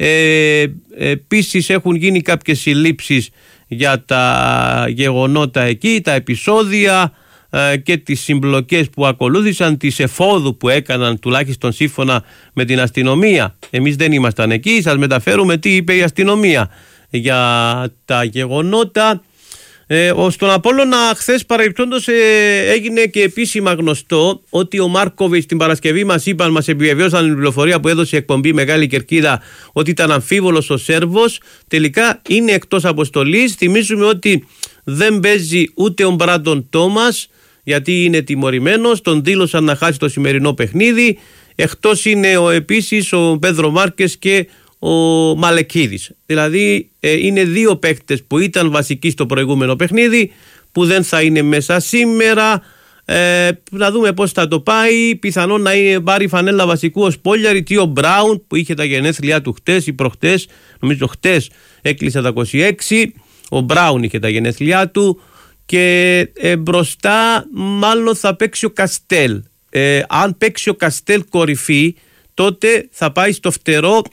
Ε, επίσης έχουν γίνει κάποιες συλλήψεις για τα γεγονότα εκεί, τα επεισόδια ε, και τις συμπλοκές που ακολούθησαν, τις εφόδου που έκαναν τουλάχιστον σύμφωνα με την αστυνομία. Εμείς δεν ήμασταν εκεί, σας μεταφέρουμε τι είπε η αστυνομία για τα γεγονότα. Ε, στον Απόλλωνα χθες παρεμπιπτόντως ε, έγινε και επίσημα γνωστό ότι ο Μάρκοβιτς την Παρασκευή μας είπαν, μας επιβεβαιώσαν την πληροφορία που έδωσε η εκπομπή Μεγάλη Κερκίδα ότι ήταν αμφίβολος ο Σέρβος, τελικά είναι εκτός αποστολής. Θυμίζουμε ότι δεν παίζει ούτε ο Μπράντον Τόμας γιατί είναι τιμωρημένος, τον δήλωσαν να χάσει το σημερινό παιχνίδι. Εκτός είναι ο, επίσης ο Πέδρο Μάρκες και ο Μαλεκίδης. Δηλαδή ε, είναι δύο παίκτες που ήταν βασικοί στο προηγούμενο παιχνίδι που δεν θα είναι μέσα σήμερα. Ε, να δούμε πώς θα το πάει. Πιθανόν να είναι πάρει φανέλα βασικού ο Σπόλιαρη ή ο Μπράουν που είχε τα γενέθλιά του χτες ή προχτες. Νομίζω χτες έκλεισε τα είκοσι έξι. Ο Μπράουν είχε τα γενέθλιά του. Και ε, μπροστά μάλλον θα παίξει ο Καστέλ. Ε, αν παίξει ο Καστέλ κορυφή τότε θα πάει στο φτερό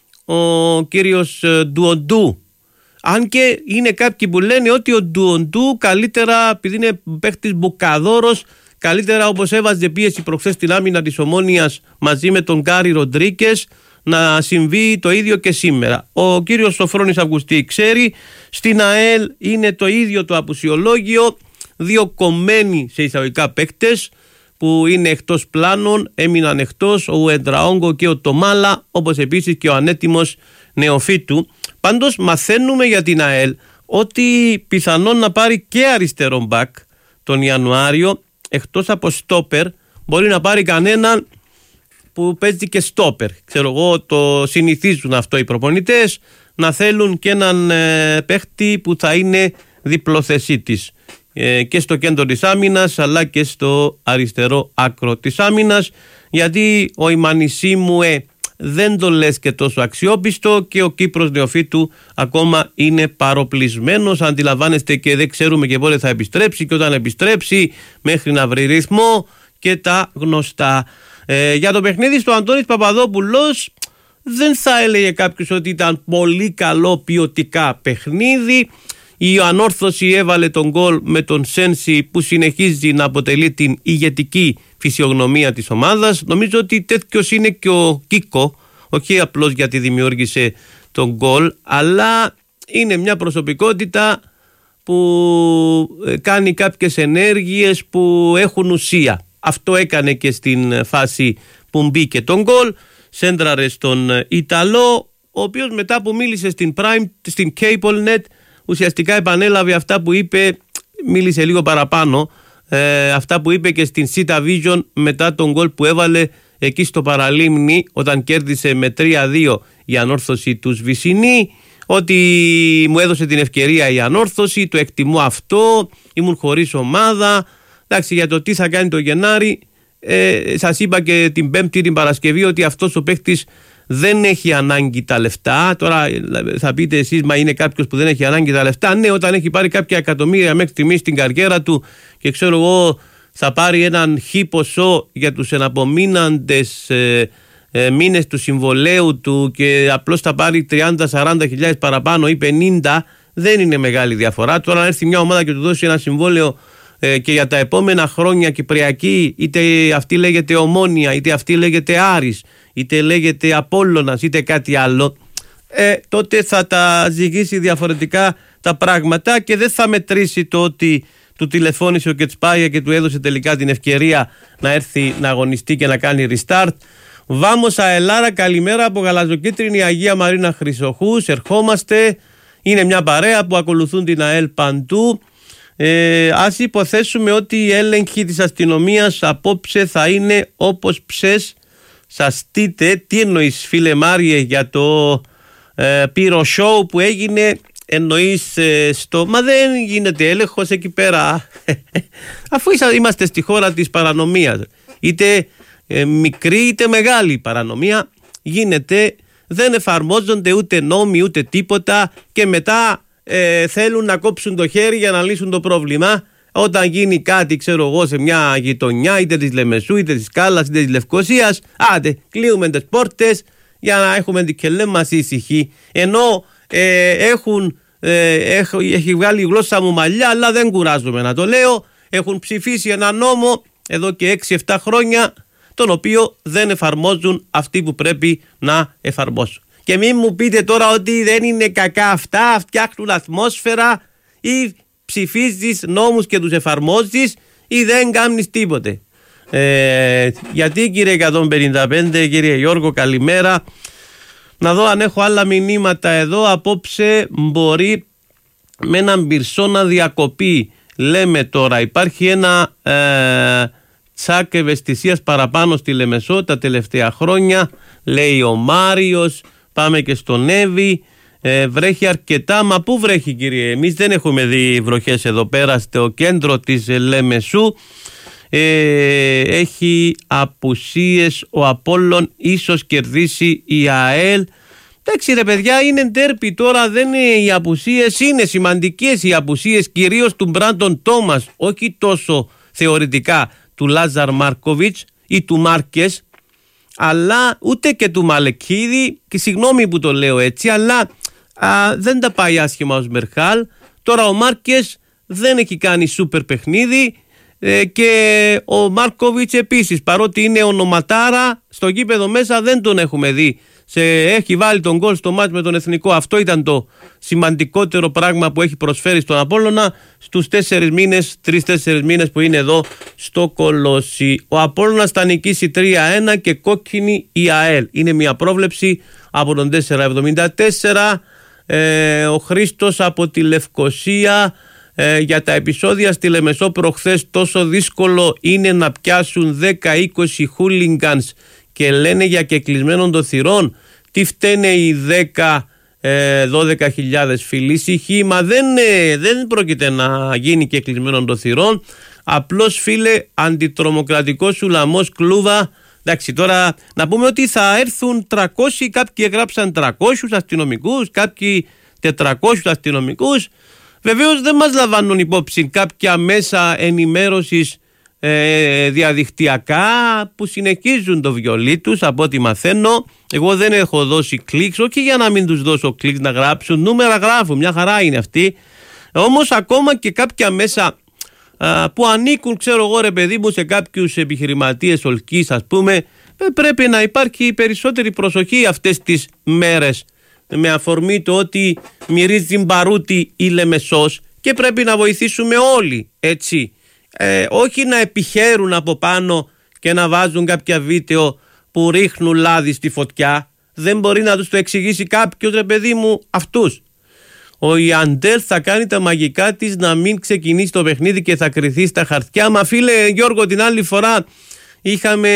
ο κύριος Ντουοντού. Αν και είναι κάποιοι που λένε ότι ο Ντουοντού καλύτερα, επειδή είναι παίχτης μπουκαδόρος, καλύτερα όπως έβαζε πίεση προχθές στην άμυνα της Ομόνοιας μαζί με τον Γκάρι Ροντρίκες, να συμβεί το ίδιο και σήμερα. Ο κύριος Σοφρόνης Αυγουστή ξέρει, στην ΑΕΛ είναι το ίδιο το απουσιολόγιο, δύο κομμένοι σε εισαγωγικά παίκτες που είναι εκτός πλάνων, έμειναν εκτός ο Ουεντραόγκο και ο Τομάλα, όπως επίσης και ο ανέτοιμος Νεοφίτου. Πάντως μαθαίνουμε για την ΑΕΛ ότι πιθανόν να πάρει και αριστερό μπακ τον Ιανουάριο, εκτός από στόπερ μπορεί να πάρει κανέναν που παίζει και στόπερ. Ξέρω εγώ, το συνηθίζουν αυτό οι προπονητές, να θέλουν και έναν ε, παίχτη που θα είναι διπλοθεσίτης ε, και στο κέντρο της άμυνας αλλά και στο αριστερό άκρο της άμυνας, γιατί ο Ιμανισίμουε δεν το λες και τόσο αξιόπιστο και ο Κύπρος Νεοφίτου ακόμα είναι παροπλισμένος, αντιλαμβάνεστε, και δεν ξέρουμε και πότε θα επιστρέψει και όταν επιστρέψει μέχρι να βρει ρυθμό και τα γνωστά. Ε, για το παιχνίδι στο Αντώνης Παπαδόπουλος δεν θα έλεγε κάποιος ότι ήταν πολύ καλό ποιοτικά παιχνίδι. Η ανόρθωση έβαλε τον γκολ με τον Σένσι που συνεχίζει να αποτελεί την ηγετική φυσιογνωμία της ομάδας. Νομίζω ότι τέτοιος είναι και ο Κίκο, όχι απλώς γιατί δημιούργησε τον γκολ, αλλά είναι μια προσωπικότητα που κάνει κάποιες ενέργειες που έχουν ουσία. Αυτό έκανε και στην φάση που μπήκε τον γκολ, σέντραρε στον Ιταλό, ο οποίος μετά που μίλησε στην Prime, στην CableNet, ουσιαστικά επανέλαβε αυτά που είπε, μίλησε λίγο παραπάνω ε, αυτά που είπε και στην Sita Vision μετά τον γκολ που έβαλε εκεί στο Παραλίμνη όταν κέρδισε με τρία δύο η Ανόρθωση του Σβησινή, ότι μου έδωσε την ευκαιρία η Ανόρθωση, το εκτιμώ αυτό, ήμουν χωρίς ομάδα. Εντάξει, για το τι θα κάνει το Γενάρη, ε, σας είπα και την Πέμπτη, την Παρασκευή, ότι αυτός ο παίκτης δεν έχει ανάγκη τα λεφτά. Τώρα θα πείτε εσείς, μα είναι κάποιος που δεν έχει ανάγκη τα λεφτά. Ναι, όταν έχει πάρει κάποια εκατομμύρια μέχρι στιγμής στην καριέρα του και ξέρω εγώ θα πάρει έναν χι ποσό για τους εναπομείναντες ε, ε, μήνες του συμβολέου του και απλώς θα πάρει τριάντα σαράντα χιλιάδες παραπάνω ή πενήντα, δεν είναι μεγάλη διαφορά. Τώρα αν έρθει μια ομάδα και του δώσει ένα συμβόλαιο ε, και για τα επόμενα χρόνια κυπριακή, είτε αυτή λέγεται Ομόνια, είτε αυτή λέγεται Άρης, είτε λέγεται Απόλλωνας, είτε κάτι άλλο, ε, τότε θα τα ζυγίσει διαφορετικά τα πράγματα και δεν θα μετρήσει το ότι του τηλεφώνησε ο Κετσπάγια και του έδωσε τελικά την ευκαιρία να έρθει να αγωνιστεί και να κάνει restart. Βάμος αελάρα, καλημέρα από Γαλαζοκίτρινη Αγία Μαρίνα Χρυσοχούς. Ερχόμαστε, είναι μια παρέα που ακολουθούν την ΑΕΛ παντού. Ε, ας υποθέσουμε ότι οι έλεγχοι της αστυνομίας απόψε θα είναι όπως ψες σαστείτε. Τι εννοείς φίλε Μάριε για το ε, πυροσόου που έγινε? Εννοείς ε, στο... Μα δεν γίνεται έλεγχος εκεί πέρα αφού είμαστε στη χώρα της παρανομίας. Είτε ε, μικρή είτε μεγάλη παρανομία γίνεται, δεν εφαρμόζονται ούτε νόμοι ούτε τίποτα και μετά ε, θέλουν να κόψουν το χέρι για να λύσουν το πρόβλημα. Όταν γίνει κάτι ξέρω εγώ σε μια γειτονιά είτε της Λεμεσού είτε της Κάλλας είτε της Λευκωσίας, άντε κλείουμε τις πόρτες για να έχουμε την κελέ μας ησυχή. Ενώ ε, έχουν ε, έχω, έχει βγάλει η γλώσσα μου μαλλιά, αλλά δεν κουράζομαι να το λέω. Έχουν ψηφίσει ένα νόμο εδώ και έξι εφτά χρόνια, τον οποίο δεν εφαρμόζουν αυτοί που πρέπει να εφαρμόσουν. Και μην μου πείτε τώρα ότι δεν είναι κακά αυτά, φτιάχνουν ατμόσφαιρα ή ψηφίζεις νόμους και τους εφαρμόζεις ή δεν κάνεις τίποτε. Ε, γιατί κύριε εκατόν πενήντα πέντε, κύριε Γιώργο, καλημέρα. Να δω αν έχω άλλα μηνύματα εδώ. Απόψε μπορεί με έναν πυρσό να διακοπεί. Λέμε τώρα υπάρχει ένα ε, τσάκ ευαισθησίας παραπάνω στη Λεμεσό τα τελευταία χρόνια, λέει ο Μάριος. Πάμε και στον Εύη. Ε, βρέχει αρκετά. Μα πού βρέχει κύριε? Εμείς δεν έχουμε δει βροχές εδώ πέρα στο κέντρο της Λεμεσού. Ε, έχει απουσίες ο Απόλλων, ίσως κερδίσει η ΑΕΛ. Εντάξει ρε παιδιά, είναι ντέρπι τώρα, δεν είναι οι απουσίες, είναι σημαντικές οι απουσίες, κυρίως του Μπράντον Τόμας, όχι τόσο θεωρητικά του Λάζαρ Μάρκοβιτς ή του Μάρκες, αλλά ούτε και του Μαλεκίδη, και συγγνώμη που το λέω έτσι, αλλά α, δεν τα πάει άσχημα ως Μερχάλ. Τώρα ο Μάρκες δεν έχει κάνει σούπερ παιχνίδι ε, και ο Μάρκοβιτς επίσης, παρότι είναι ονοματάρα, στο γήπεδο μέσα δεν τον έχουμε δει. Σε, έχει βάλει τον γκολ στο μάτς με τον Εθνικό. Αυτό ήταν το σημαντικότερο πράγμα που έχει προσφέρει στον Απόλλωνα στους τέσσερις μήνες, τρεις-τέσσερις μήνες που είναι εδώ στο Κολόσι. Ο Απόλλωνας θα νικήσει τρία ένα και κόκκινη η ΑΕΛ. Είναι μια πρόβλεψη από τον τέσσερα εβδομήντα τέσσερα. Ε, ο Χρήστος από τη Λευκοσία. Ε, για τα επεισόδια στη Λεμεσό προχθές, τόσο δύσκολο είναι να πιάσουν δέκα είκοσι χούλιγκανς και λένε για κεκλεισμένων των θυρών. Τι φταίνε οι δέκα με δώδεκα χιλιάδες φίλοι? Ησυχή, μα δεν, δεν πρόκειται να γίνει κεκλεισμένων των θυρών. Απλώς φίλε, αντιτρομοκρατικός ουλαμός κλούβα. Εντάξει, τώρα να πούμε ότι θα έρθουν τριακόσιοι, κάποιοι έγραψαν τριακόσιους αστυνομικούς, κάποιοι τετρακόσιους αστυνομικούς. Βεβαίως δεν μας λαμβάνουν υπόψη κάποια μέσα ενημέρωσης ε, διαδικτυακά που συνεχίζουν το βιολί τους, από ό,τι μαθαίνω. Εγώ δεν έχω δώσει κλικς, όχι για να μην τους δώσω κλικς να γράψουν, νούμερα γράφουν, μια χαρά είναι αυτή. Όμως ακόμα και κάποια μέσα α, που ανήκουν, ξέρω εγώ ρε παιδί μου, σε κάποιους επιχειρηματίες ολκής ας πούμε, πρέπει να υπάρχει περισσότερη προσοχή αυτές τις μέρες, με αφορμή το ότι μυρίζει μπαρούτι η Λεμεσός και πρέπει να βοηθήσουμε όλοι, έτσι. Ε, όχι να επιχαίρουν από πάνω και να βάζουν κάποια βίντεο που ρίχνουν λάδι στη φωτιά. Δεν μπορεί να τους το εξηγήσει κάποιος ρε παιδί μου αυτούς. ο Ιαντέλ θα κάνει τα μαγικά της να μην ξεκινήσει το παιχνίδι και θα κριθεί στα χαρτιά. Μα φίλε Γιώργο, την άλλη φορά είχαμε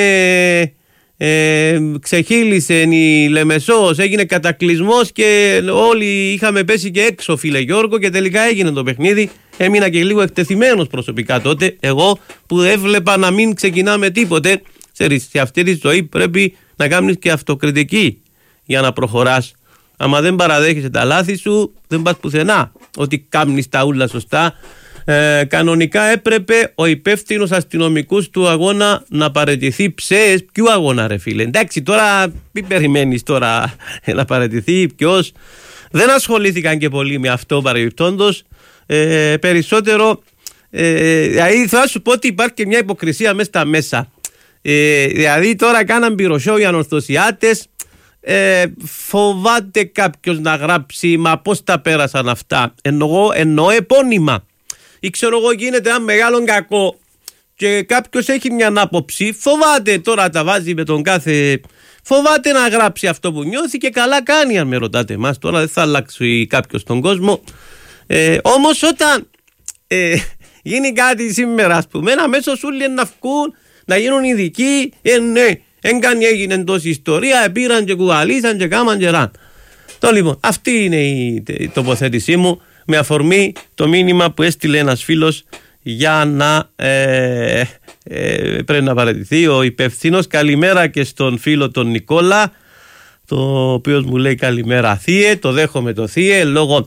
ε, ξεχύλισε η Λεμεσός, έγινε κατακλυσμός και όλοι είχαμε πέσει και έξω, φίλε Γιώργο, και τελικά έγινε το παιχνίδι. Έμεινα και λίγο εκτεθειμένος προσωπικά τότε, εγώ που έβλεπα να μην ξεκινάμε τίποτε. Ξέρεις, σε αυτή τη ζωή πρέπει να κάνεις και αυτοκριτική για να προχωράς. Άμα δεν παραδέχεσαι τα λάθη σου, δεν πας πουθενά. Ότι κάνεις τα ούλα σωστά. Ε, κανονικά έπρεπε ο υπεύθυνος αστυνομικούς του αγώνα να παραιτηθεί. Ψες, ποιου αγώνα ρε φίλε? Εντάξει, τώρα μην περιμένεις τώρα να παραιτηθεί ποιος. Δεν ασχολήθηκαν και πολύ με αυτό παρεμπιπτόντως. Ε, περισσότερο, ε, δηλαδή θα σου πω ότι υπάρχει και μια υποκρισία μέσα στα μέσα. Ε, δηλαδή τώρα κάναν πυροσιό οι ανορθωσιάτες. Ε, φοβάται κάποιος να γράψει μα πως τα πέρασαν αυτά, εννοώ, εννοώ επώνυμα, ή ξέρω εγώ γίνεται ένα μεγάλο κακό και κάποιος έχει μια άποψη, φοβάται τώρα τα βάζει με τον κάθε, φοβάται να γράψει αυτό που νιώθει και καλά κάνει αν με ρωτάτε εμάς. Τώρα δεν θα αλλάξει κάποιος τον κόσμο, ε, όμως όταν ε, γίνει κάτι σήμερα ας πούμε, αμέσως όλοι να βγουν να γίνουν ειδικοί, ε, ναι, έγκαν έγινε τόση ιστορία, πήραν και κουβαλήσαν και κάμαν και ραν. Το λοιπόν, αυτή είναι η τοποθέτησή μου με αφορμή το μήνυμα που έστειλε ένας φίλος για να ε, ε, πρέπει να παραιτηθεί ο υπευθύνος. Καλημέρα και στον φίλο τον Νικόλα, το οποίος μου λέει καλημέρα θύε, το δέχομαι το θύε λόγω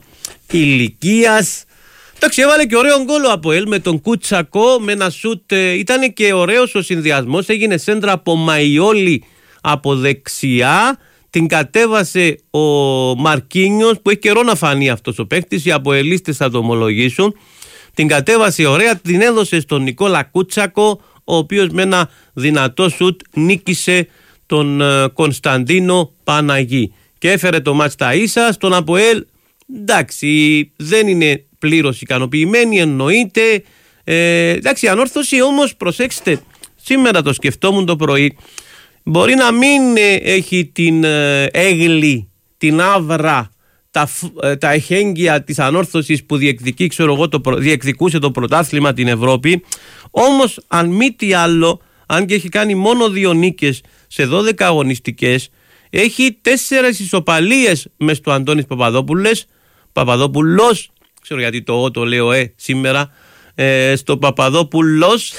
ηλικίας. Εντάξει, έβαλε και ωραίο γκολ από ελ με τον Κουτσακό, με ένα σούτ, ήταν και ωραίος ο συνδυασμός, έγινε σέντρα από Μαϊόλι από δεξιά, την κατέβασε ο Μαρκίνιος που έχει καιρό να φανεί αυτός ο παίκτης, οι αποελίστες θα το ομολογήσουν, την κατέβασε ωραία, την έδωσε στον Νικόλα Κουτσακό, ο οποίος με ένα δυνατό σούτ νίκησε τον Κωνσταντίνο Παναγί και έφερε το μάτς στα ίσα. Στον ΑΠΟΕΛ, εντάξει, δεν είναι πλήρως ικανοποιημένοι, εννοείται. Ε, εντάξει, ανόρθωση όμως, προσέξτε, σήμερα το σκεφτόμουν το πρωί, μπορεί να μην ε, έχει την ε, έγλη, την άβρα, τα, ε, τα εχέγγυα της ανόρθωσης που διεκδικεί, ξέρω εγώ, το, διεκδικούσε το πρωτάθλημα την Ευρώπη, όμως αν μη τι άλλο, αν και έχει κάνει μόνο δύο νίκες σε δώδεκα αγωνιστικές, έχει τέσσερες ισοπαλίες μες του Αντώνης Παπαδόπουλες, Παπαδόπουλος, ξέρω γιατί το «ο» το λέω ε, σήμερα, ε, στο Παπαδόπουλος,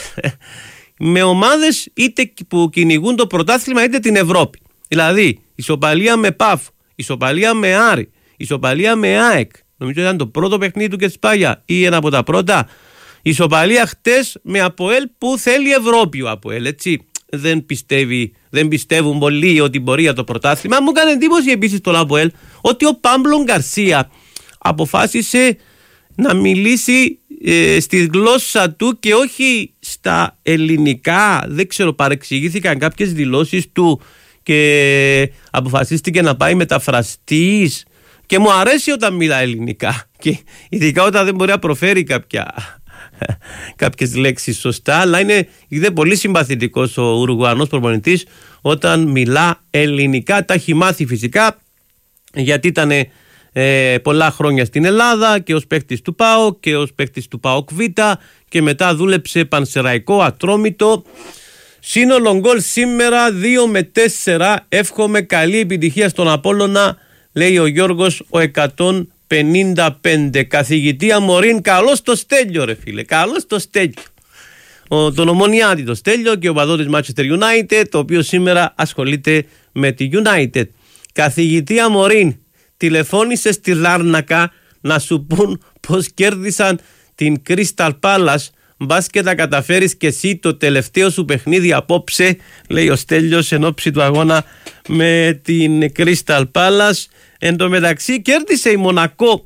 με ομάδες είτε που κυνηγούν το πρωτάθλημα είτε την Ευρώπη. Δηλαδή, ισοπαλία με ΠΑΦ, ισοπαλία με Άρη, ισοπαλία με ΑΕΚ. Νομίζω ήταν το πρώτο παιχνίδι του και της Πάγια ή ένα από τα πρώτα. Ισοπαλία χτες με ΑΠΟΕΛ που θέλει Ευρώπη ο ΑΠΟΕΛ, έτσι. Δεν, πιστεύει, δεν πιστεύουν πολλοί ότι μπορεί για το πρωτάθλημα. Μου έκανε εντύπωση επίσης το ΑΠΟΕΛ ότι ο Πάμπλο Γκαρσία αποφάσισε να μιλήσει ε, στη γλώσσα του και όχι στα ελληνικά. Δεν ξέρω, παρεξηγήθηκαν κάποιες δηλώσεις του και αποφασίστηκε να πάει μεταφραστής, και μου αρέσει όταν μιλά ελληνικά και ειδικά όταν δεν μπορεί να προφέρει κάποια, κάποιες λέξεις σωστά, αλλά είναι, είναι πολύ συμπαθητικός ο Ουρουγουανός προπονητής όταν μιλά ελληνικά. Τα έχει μάθει φυσικά γιατί ήταν Ε, πολλά χρόνια στην Ελλάδα και ως παίκτης του ΠΑΟΚ και ως παίκτης του ΠΑΟΚ Β και μετά δούλεψε πανσεραϊκό, Ατρόμητο. Σύνολο γκολ σήμερα δύο με τέσσερα. Εύχομαι καλή επιτυχία στον Απόλλωνα, λέει ο Γιώργος ο εκατόν πενήντα πέντε. Καθηγητή Αμορίν, καλώς το Στέλιο ρε φίλε, καλώς το Στέλιο, ο, τον Ομονιάτη το Στέλιο και ο παδό της Manchester United, το οποίο σήμερα ασχολείται με τη United. Καθηγητή Αμορίν, τηλεφώνησε στη Λάρνακα να σου πούν πως κέρδισαν την Crystal Palace. Μπας και τα καταφέρεις και εσύ το τελευταίο σου παιχνίδι απόψε, λέει ο Στέλιος εν ώψη του αγώνα με την Crystal Palace. Εν τω μεταξύ κέρδισε η Μονακό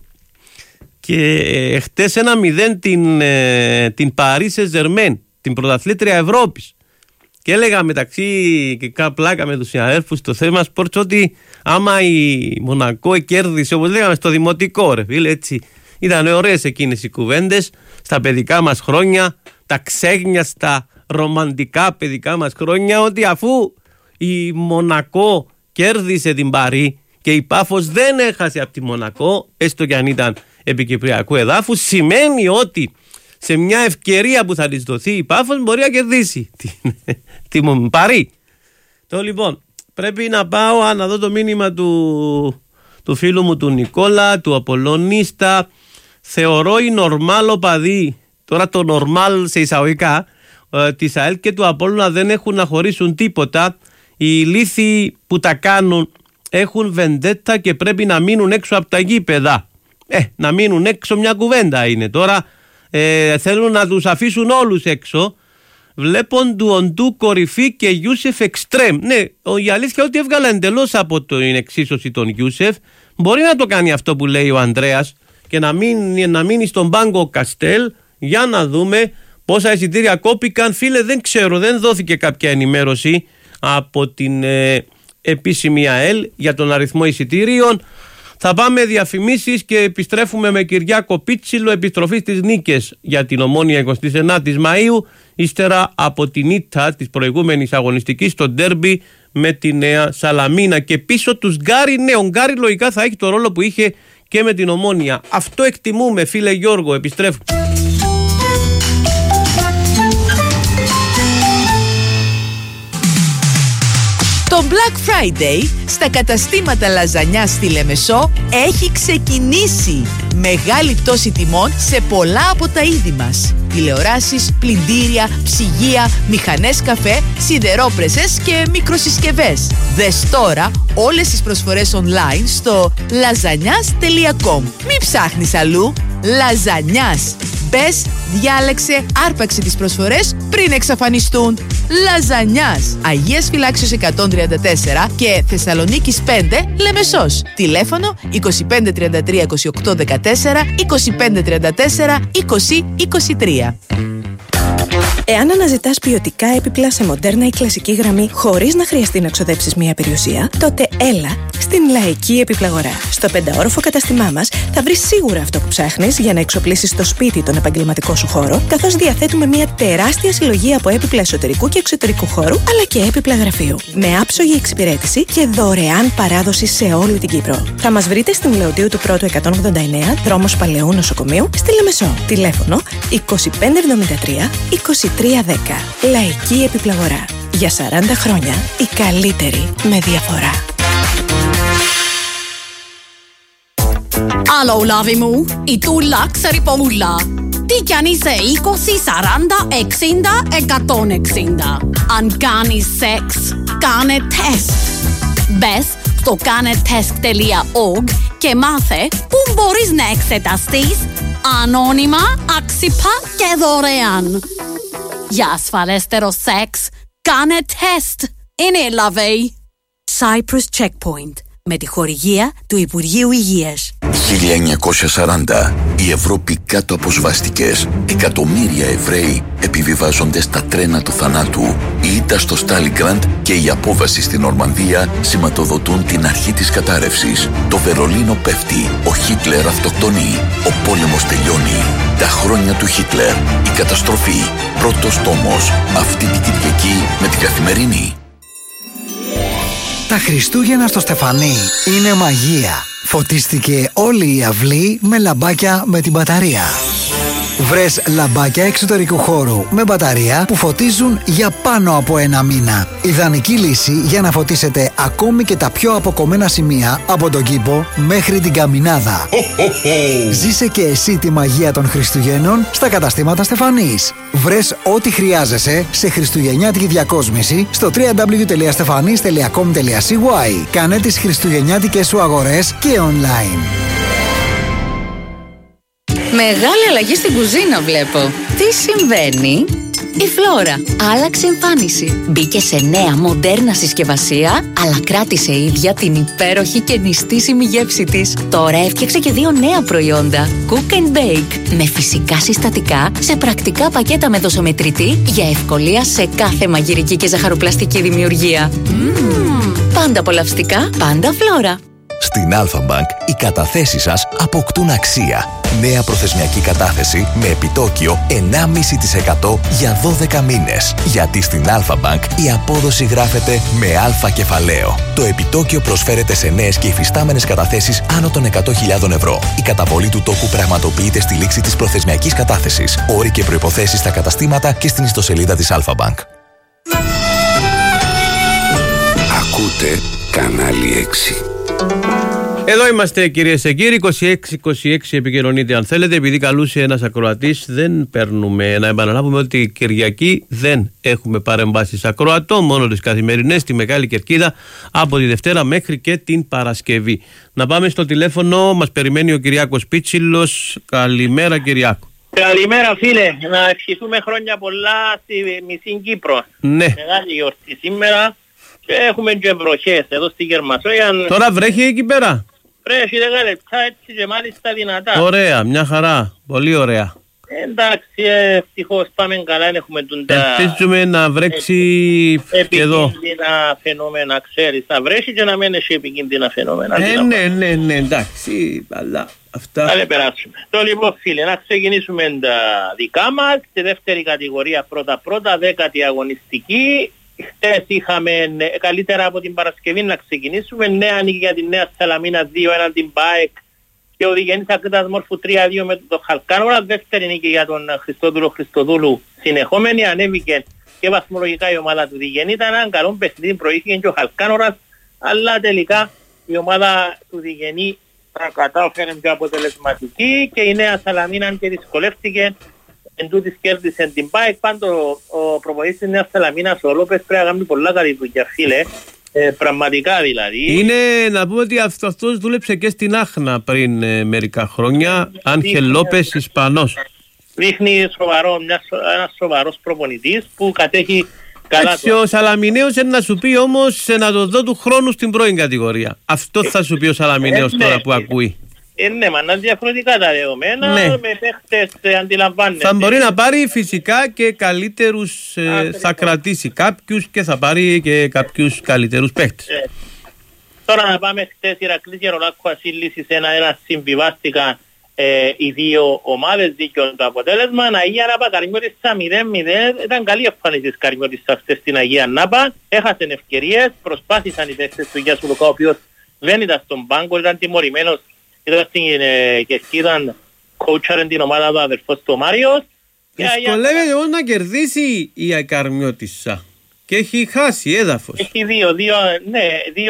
και χτες ένα μηδέν την, την Paris Saint-Germain, την πρωταθλήτρια Ευρώπης. Και έλεγα μεταξύ και κάποια πλάκα με τους συναδέλφους στο θέμα σπορτς ότι άμα η Μονακό κέρδισε, όπως λέγαμε στο δημοτικό ρε φίλε, έτσι, ήταν ωραίες εκείνες οι κουβέντες στα παιδικά μας χρόνια, τα ξέγνιαστα ρομαντικά παιδικά μας χρόνια, ότι αφού η Μονακό κέρδισε την Παρί και η Πάφος δεν έχασε από τη Μονακό, έστω και αν ήταν επί κυπριακού εδάφου, σημαίνει ότι σε μια ευκαιρία που θα της δοθεί η Πάφος μπορεί να κερδίσει τη Παρί. Το λοιπόν, πρέπει να πάω να δω το μήνυμα του, του φίλου μου του Νικόλα, του Απολωνίστα. Θεωρώ η νορμάλ οπαδή, τώρα το νορμάλ σε εισαγωγικά, ε, της ΑΕΛ και του Απόλλωνα δεν έχουν να χωρίσουν τίποτα. Οι ηλίθιοι που τα κάνουν έχουν βεντέτα και πρέπει να μείνουν έξω από τα γήπεδα. Ε, να μείνουν έξω μια κουβέντα είναι. Τώρα ε, θέλουν να τους αφήσουν όλους έξω. Βλέπουν του Οντού κορυφή και Ιούσεφ εξτρέμ. Ναι, η αλήθεια ότι έβγαλε εντελώς από την εξίσωση τον Ιούσεφ. Μπορεί να το κάνει αυτό που λέει ο Ανδρέας και να μείνει, να μείνει στον πάγκο ο Καστέλ, για να δούμε πόσα εισιτήρια κόπηκαν. Φίλε, δεν ξέρω, δεν δόθηκε κάποια ενημέρωση από την ε, επίσημη ΑΕΛ για τον αριθμό εισιτήριων. Θα πάμε διαφημίσεις και επιστρέφουμε με Κυριάκο Πίτσιλο, επιστροφή στις νίκες για την Ομόνοια εικοστή ενάτη Μαΐου, ύστερα από την ήττα της προηγούμενης αγωνιστικής στο ντέρμπι με τη Νέα Σαλαμίνα. Και πίσω τους Γκάρι, ναι, ο Γκάρι λογικά θα έχει το ρόλο που είχε και με την Ομόνοια. Αυτό εκτιμούμε, φίλε Γιώργο, επιστρέφουμε. Το Black Friday στα καταστήματα λαζανιάς στη Λεμεσό έχει ξεκινήσει. Μεγάλη πτώση τιμών σε πολλά από τα είδη μας. Τηλεοράσεις, πλυντήρια, ψυγεία, μηχανές καφέ, σιδερόπρεσες και μικροσυσκευές. Δες τώρα όλες τις προσφορές online στο λαζανιάς τελεία κομ. Μην ψάχνεις αλλού. Λαζανιάς. Μπες, διάλεξε, άρπαξε τις προσφορές πριν εξαφανιστούν. Λαζανιάς. Αγίας Φυλάξεως εκατόν τριάντα τέσσερα και Θεσσαλονίκης πέντε, Λεμεσός. Τηλέφωνο είκοσι πέντε τριάντα τρία είκοσι οκτώ δεκατέσσερα, είκοσι πέντε τριάντα τέσσερα είκοσι είκοσι τρία. Εάν αναζητάς ποιοτικά έπιπλα σε μοντέρνα ή κλασική γραμμή χωρίς να χρειαστεί να ξοδέψεις μία περιουσία, τότε έλα στην Λαϊκή Επιπλαγορά. Στο πενταόροφο καταστημά μας θα βρεις σίγουρα αυτό που ψάχνεις για να εξοπλίσεις το σπίτι τον επαγγελματικό σου χώρο, καθώς διαθέτουμε μία τεράστια συλλογή από έπιπλα εσωτερικού και εξωτερικού χώρου, αλλά και έπιπλα γραφείου. Με άψογη εξυπηρέτηση και δωρεάν παράδοση σε όλη την Κύπρο. Θα μας βρείτε στην Λεωτίου του Πρώτου εκατόν ογδόντα εννέα, δρόμος Παλαιού Νοσοκομείου, στη Λεμεσό. Τηλέφωνο είκοσι πέντε εβδομήντα τρία είκοσι τρία δέκα. Λαϊκή Επιπλαγορά. Για σαράντα χρόνια η καλύτερη με διαφορά. Άλλο λάβη μου, η τούλα ξέρει πολλά. Τι κι αν είσαι είκοσι, σαράντα, εξήντα, εκατόν εξήντα. Αν κάνεις σεξ, κάνε τεστ. Μπες στο κάνε τεστ τελεία org και μάθε που μπορείς να εξεταστείς ανώνυμα, άξιπα και δωρεάν. Για ασφαλέστερο σεξ, κάνε τεστ. Είναι λαβή. Cyprus Checkpoint. Με τη χορηγία του Υπουργείου Υγείας. χίλια εννιακόσια σαράντα. Η Ευρώπη κάτω από σβάστικες. Εκατομμύρια Εβραίοι επιβιβάζονται στα τρένα του θανάτου. Η ήττα στο Στάλιγκραντ και η απόβαση στην Ορμανδία σηματοδοτούν την αρχή της κατάρρευσης. Το Βερολίνο πέφτει. Ο Χίτλερ αυτοκτονεί. Ο πόλεμος τελειώνει. Τα χρόνια του Χίτλερ. Η καταστροφή. Πρώτος τόμος. Αυτή την Κυριακή με την Καθημερινή. Τα Χριστούγεννα στο Στεφανί είναι μαγεία. Φωτίστηκε όλη η αυλή με λαμπάκια με την μπαταρία. Βρες λαμπάκια εξωτερικού χώρου με μπαταρία που φωτίζουν για πάνω από ένα μήνα. Ιδανική λύση για να φωτίσετε ακόμη και τα πιο αποκομμένα σημεία από τον κήπο μέχρι την καμινάδα. Ζήσε και εσύ τη μαγεία των Χριστουγέννων στα καταστήματα Στεφανής. Βρες ό,τι χρειάζεσαι σε χριστουγεννιάτικη διακόσμηση στο double-u double-u double-u τελεία stefanis τελεία com τελεία c y. Κάνε τις χριστουγεννιάτικες σου αγορές και online. Μεγάλη αλλαγή στην κουζίνα βλέπω. Τι συμβαίνει? Η Φλόρα άλλαξε εμφάνιση. Μπήκε σε νέα μοντέρνα συσκευασία, αλλά κράτησε ίδια την υπέροχη και νηστίσιμη γεύση της. Τώρα έφτιαξε και δύο νέα προϊόντα. Cook and Bake. Με φυσικά συστατικά, σε πρακτικά πακέτα με δοσομετρητή, για ευκολία σε κάθε μαγειρική και ζαχαροπλαστική δημιουργία. Mm. Πάντα απολαυστικά, πάντα Φλόρα. Στην Αλφα Bank οι καταθέσεις σας αποκτούν αξία. Νέα προθεσμιακή κατάθεση με επιτόκιο εννιά κόμμα πέντε τοις εκατό για δώδεκα μήνες. Γιατί στην Αλφα-Bank η απόδοση γράφεται με αλφα κεφαλαίο. Το επιτόκιο προσφέρεται σε νέες και υφιστάμενες καταθέσεις άνω των εκατό χιλιάδων ευρώ. Η καταβολή του τόκου πραγματοποιείται στη λήξη της προθεσμιακής κατάθεσης. Όροι και προϋποθέσεις στα καταστήματα και στην ιστοσελίδα της Αλφα-Bank. Ακούτε κανάλι έξι. Εδώ είμαστε, κυρίες και κύριοι. είκοσι έξι είκοσι έξι επικοινωνείτε αν θέλετε. Επειδή καλούσε ένας ακροατής, δεν παίρνουμε. Να επαναλάβουμε ότι Κυριακή δεν έχουμε παρεμβάσεις ακροατών, μόνο τις καθημερινές στη Μεγάλη Κερκίδα από τη Δευτέρα μέχρι και την Παρασκευή. Να πάμε στο τηλέφωνο. Μας περιμένει ο Κυριάκος Πίτσιλος. Καλημέρα, Κυριάκο. Καλημέρα, φίλε. Να ευχηθούμε χρόνια πολλά στη μισή Κύπρο. Ναι. Μεγάλη γιορτή σήμερα. Και έχουμε και βροχές εδώ στη Γερμανία. Τώρα βρέχει εκεί πέρα. Βρέχει δέκα λεπτά έτσι και μάλιστα δυνατά. Ωραία, μια χαρά. Πολύ ωραία. Εντάξει, ευτυχώς πάμε καλά, έχουμε τον τα... Ελπίζουμε να βρέξει και εδώ. Επικίνδυνα φαινόμενα, ξέρεις. Θα βρέσει και να μην έχει επικίνδυνα φαινόμενα. Ε, ναι, ναι, ναι, εντάξει, αλλά αυτά... Θα περάσουμε. Το λοιπόν, φίλε, να ξεκινήσουμε τα δικά μας. Στη δεύτερη κατηγορία πρώτα-πρώτα, δέκατη αγωνιστική. Χτες είχαμε καλύτερα από την Παρασκευή να ξεκινήσουμε. Νέα νίκη για την Νέα Σαλαμίνα δύο ένα την ΠΑΕΚ και ο Διγενής Ακρίτας Μόρφου τρία δύο με το Χαλκάνορα. Δεύτερη νίκη για τον Χριστόδουλο Χριστοδούλου συνεχόμενη. Ανέβηκε και βαθμολογικά η ομάδα του Διγενή. Ήταν έναν καλό παιχνίδι, προήθηκε και ο Χαλκάνορας, αλλά τελικά η ομάδα του Διγενή τα κατάφερε πιο αποτελεσματική και η Νέα Σαλαμίνα και δυσκολεύτηκε. Εν τούτης κέρδισε την ΠΑΕΚ. Πάντο ο προπονητής της Νέας Σαλαμίνας, ο Λόπες, πρέπει να κάνει πολλά καλή δουλειά, φίλε. Ε, πραγματικά δηλαδή. Είναι να πούμε ότι αυτό, αυτός δούλεψε και στην Άχνα πριν ε, μερικά χρόνια. Άγχελ Λόπες, Ισπανός. Δείχνει σοβαρό, μια, ένας σοβαρός προπονητής που κατέχει καλά. Έτσι, ο Σαλαμινέος είναι να σου πει όμως να το δω του χρόνου στην πρώην κατηγορία. Αυτό θα σου πει ο Σαλαμινέος ε, τώρα ναι, που ακούει. Ε, ναι, μα να διαφορετικά τα δεδομένα, ναι. Με παίχτες αντιλαμβάνεται. Θα μπορεί να πάρει φυσικά και καλύτερους, ε, θα κρατήσει κάποιους και θα πάρει και κάποιους καλύτερους παίχτες. Ε. Τώρα να πάμε χτες, Ηρακλής και Ρολάκου Ασύλλησης ένα-ένα συμβιβάστηκαν ε, οι δύο ομάδες, δίκαιο το αποτέλεσμα. Αγία Νάπα Καρμιώτισσα μηδέν μηδέν, ήταν καλή εμφάνιση της Καρμιώτισσα αυτές στην Αγία Νάπα. Έχασαν ευκαιρίες, προσπάθησαν οι παίχτες του Γιάσου Λουκά, ο οποίος δεν ήταν στον πάγκο, ήταν τιμωρημένος. Ήταν στην ε, Κερκίδα, κόουτσαρεν την ομάδα του αδερφός του Μάριος. Δυσκολεύεται όμως να κερδίσει η Καρμιώτισσα και έχει χάσει έδαφος. Έχει δύο, δύο, ναι, δύο...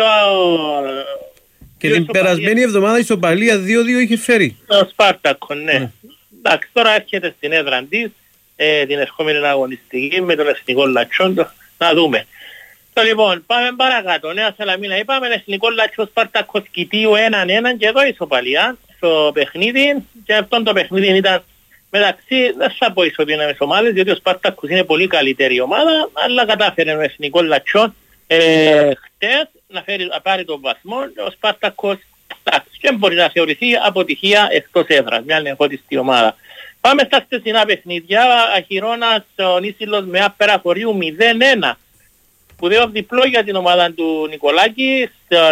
Και την περασμένη εβδομάδα η ισοπαλία δύο δύο είχε φέρει. Το Σπάρτακο, ναι. ναι. Εντάξει, τώρα έρχεται στην έδρα της, ε, την ερχόμενη αγωνιστική με τον Εθνικό Λατσόντο, να δούμε. Το λοιπόν, πάμε παρακάτω. Νέα Σαλαμίνα είπαμε, Εθνικό Λατσό Σπάρτακος Κητίου ένα ένα και εδώ ισοπαλία στο παιχνίδι. Και αυτό το παιχνίδι ήταν μεταξύ, δεν θα πω ισοδύναμες ομάδες, διότι ο Σπάρτακος είναι πολύ καλύτερη ομάδα, αλλά κατάφερε ο Εθνικό Λατσό ε, χτες να, φέρει, να πάρει τον βαθμό. Ο Σπάρτακος δεν μπορεί να θεωρηθεί αποτυχία εκτός έδρας, μια νεοφώτιστη ομάδα. Πάμε στα χτεσινά παιχνίδια. Αχυρώνας ο Νίσιλος με άπερα χωρίου μηδέν ένα. Σπουδαίο διπλό για την ομάδα του Νικολάκη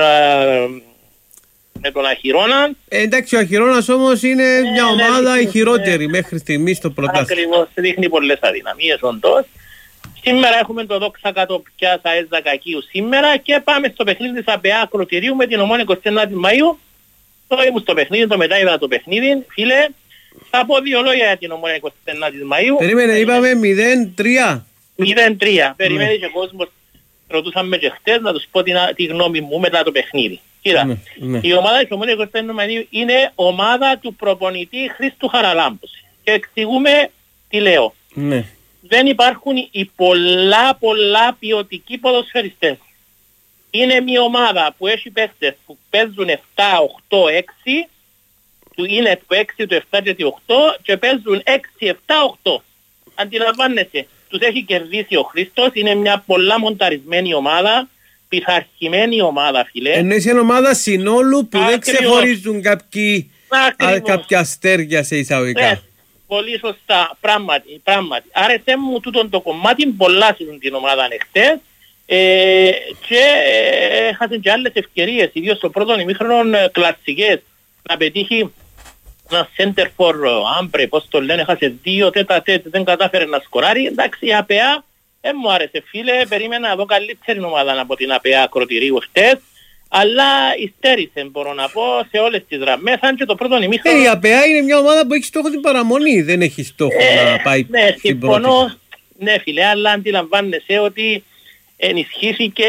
με τον Αχυρώνα. Ε, εντάξει, ο Αχυρώνας όμως είναι ε, μια ομάδα ναι, η χειρότερη ε, μέχρι στιγμής στο πρωτάθλημα. Ακριβώς, δείχνει πολλές αδυναμίες όντως. Σήμερα έχουμε το Δόξα Κατοπιάς ΑΕΣ Δακακίου σήμερα και πάμε στο παιχνίδι της ΑΠΕΑ Ακροτηρίου με την Ομόνια εικοστή ένατη Μαΐου. Το ήμουν στο παιχνίδι, το μετά είδα το παιχνίδι, φίλε. Θα πω δύο λόγια για την Ομόνια εικοστή ένατη Μαΐου. Περίμενε, είπαμε μηδέν τρία. μηδέν τρία. Περιμένει ναι. Και ο κόσμος. Ρωτούσαμε και χτες να τους πω την, τη γνώμη μου μετά το παιχνίδι. Κοίτα, ναι, ναι. Η ομάδα της Ομόνιας εικοστή ένατη Μαΐου είναι ομάδα του προπονητή Χρήστου Χαραλάμπους. Και εξηγούμε τι λέω. Ναι. Δεν υπάρχουν οι πολλά πολλά ποιοτικοί ποδοσφαιριστές. Είναι μια ομάδα που έχει παίχτες που παίζουν επτά, οκτώ, έξι, είναι το έξι, το επτά και το οκτώ και παίζουν έξι, επτά, οκτώ. Αντιλαμβάνεσαι. Τους έχει κερδίσει ο Χρήστος, είναι μια πολλά μονταρισμένη ομάδα, πειθαρχημένη ομάδα, φίλε. Εννοείς είναι ομάδα συνόλου που Ακριβώς. Δεν ξεχωρίζουν κάποιοι, α, κάποια αστέρια σε εισαγωγικά. Ναι, πολύ σωστά, πράγματι, πράγματι. Άρεσε μου τούτον το κομμάτι, πολλά στην την ομάδα ανεχτές ε, και έχασαν και άλλες ευκαιρίες, ιδίως στο πρώτο ημίχρονο κλασσικές, να πετύχει ένα center for Άμπρε, πώς το λένε, έχασε δύο τέτα τέτ, δεν κατάφερε να σκοράρει. Εντάξει, η ΑΠΑ δεν μου άρεσε φίλε, περίμενα να δω καλύτερη ομάδα από την ΑΠΑ Ακροτηρίου χτες, αλλά υστέρησε μπορώ να πω σε όλες τις γραμμές, αν και το πρώτο ημίχρονο. Ε, η ΑΠΑ είναι μια ομάδα που έχει στόχο την παραμονή, δεν έχει στόχο ε, να πάει ναι, στην συμφωνώ, πρώτη. Ναι φίλε, αλλά αντιλαμβάνεσαι ότι ενισχύθηκε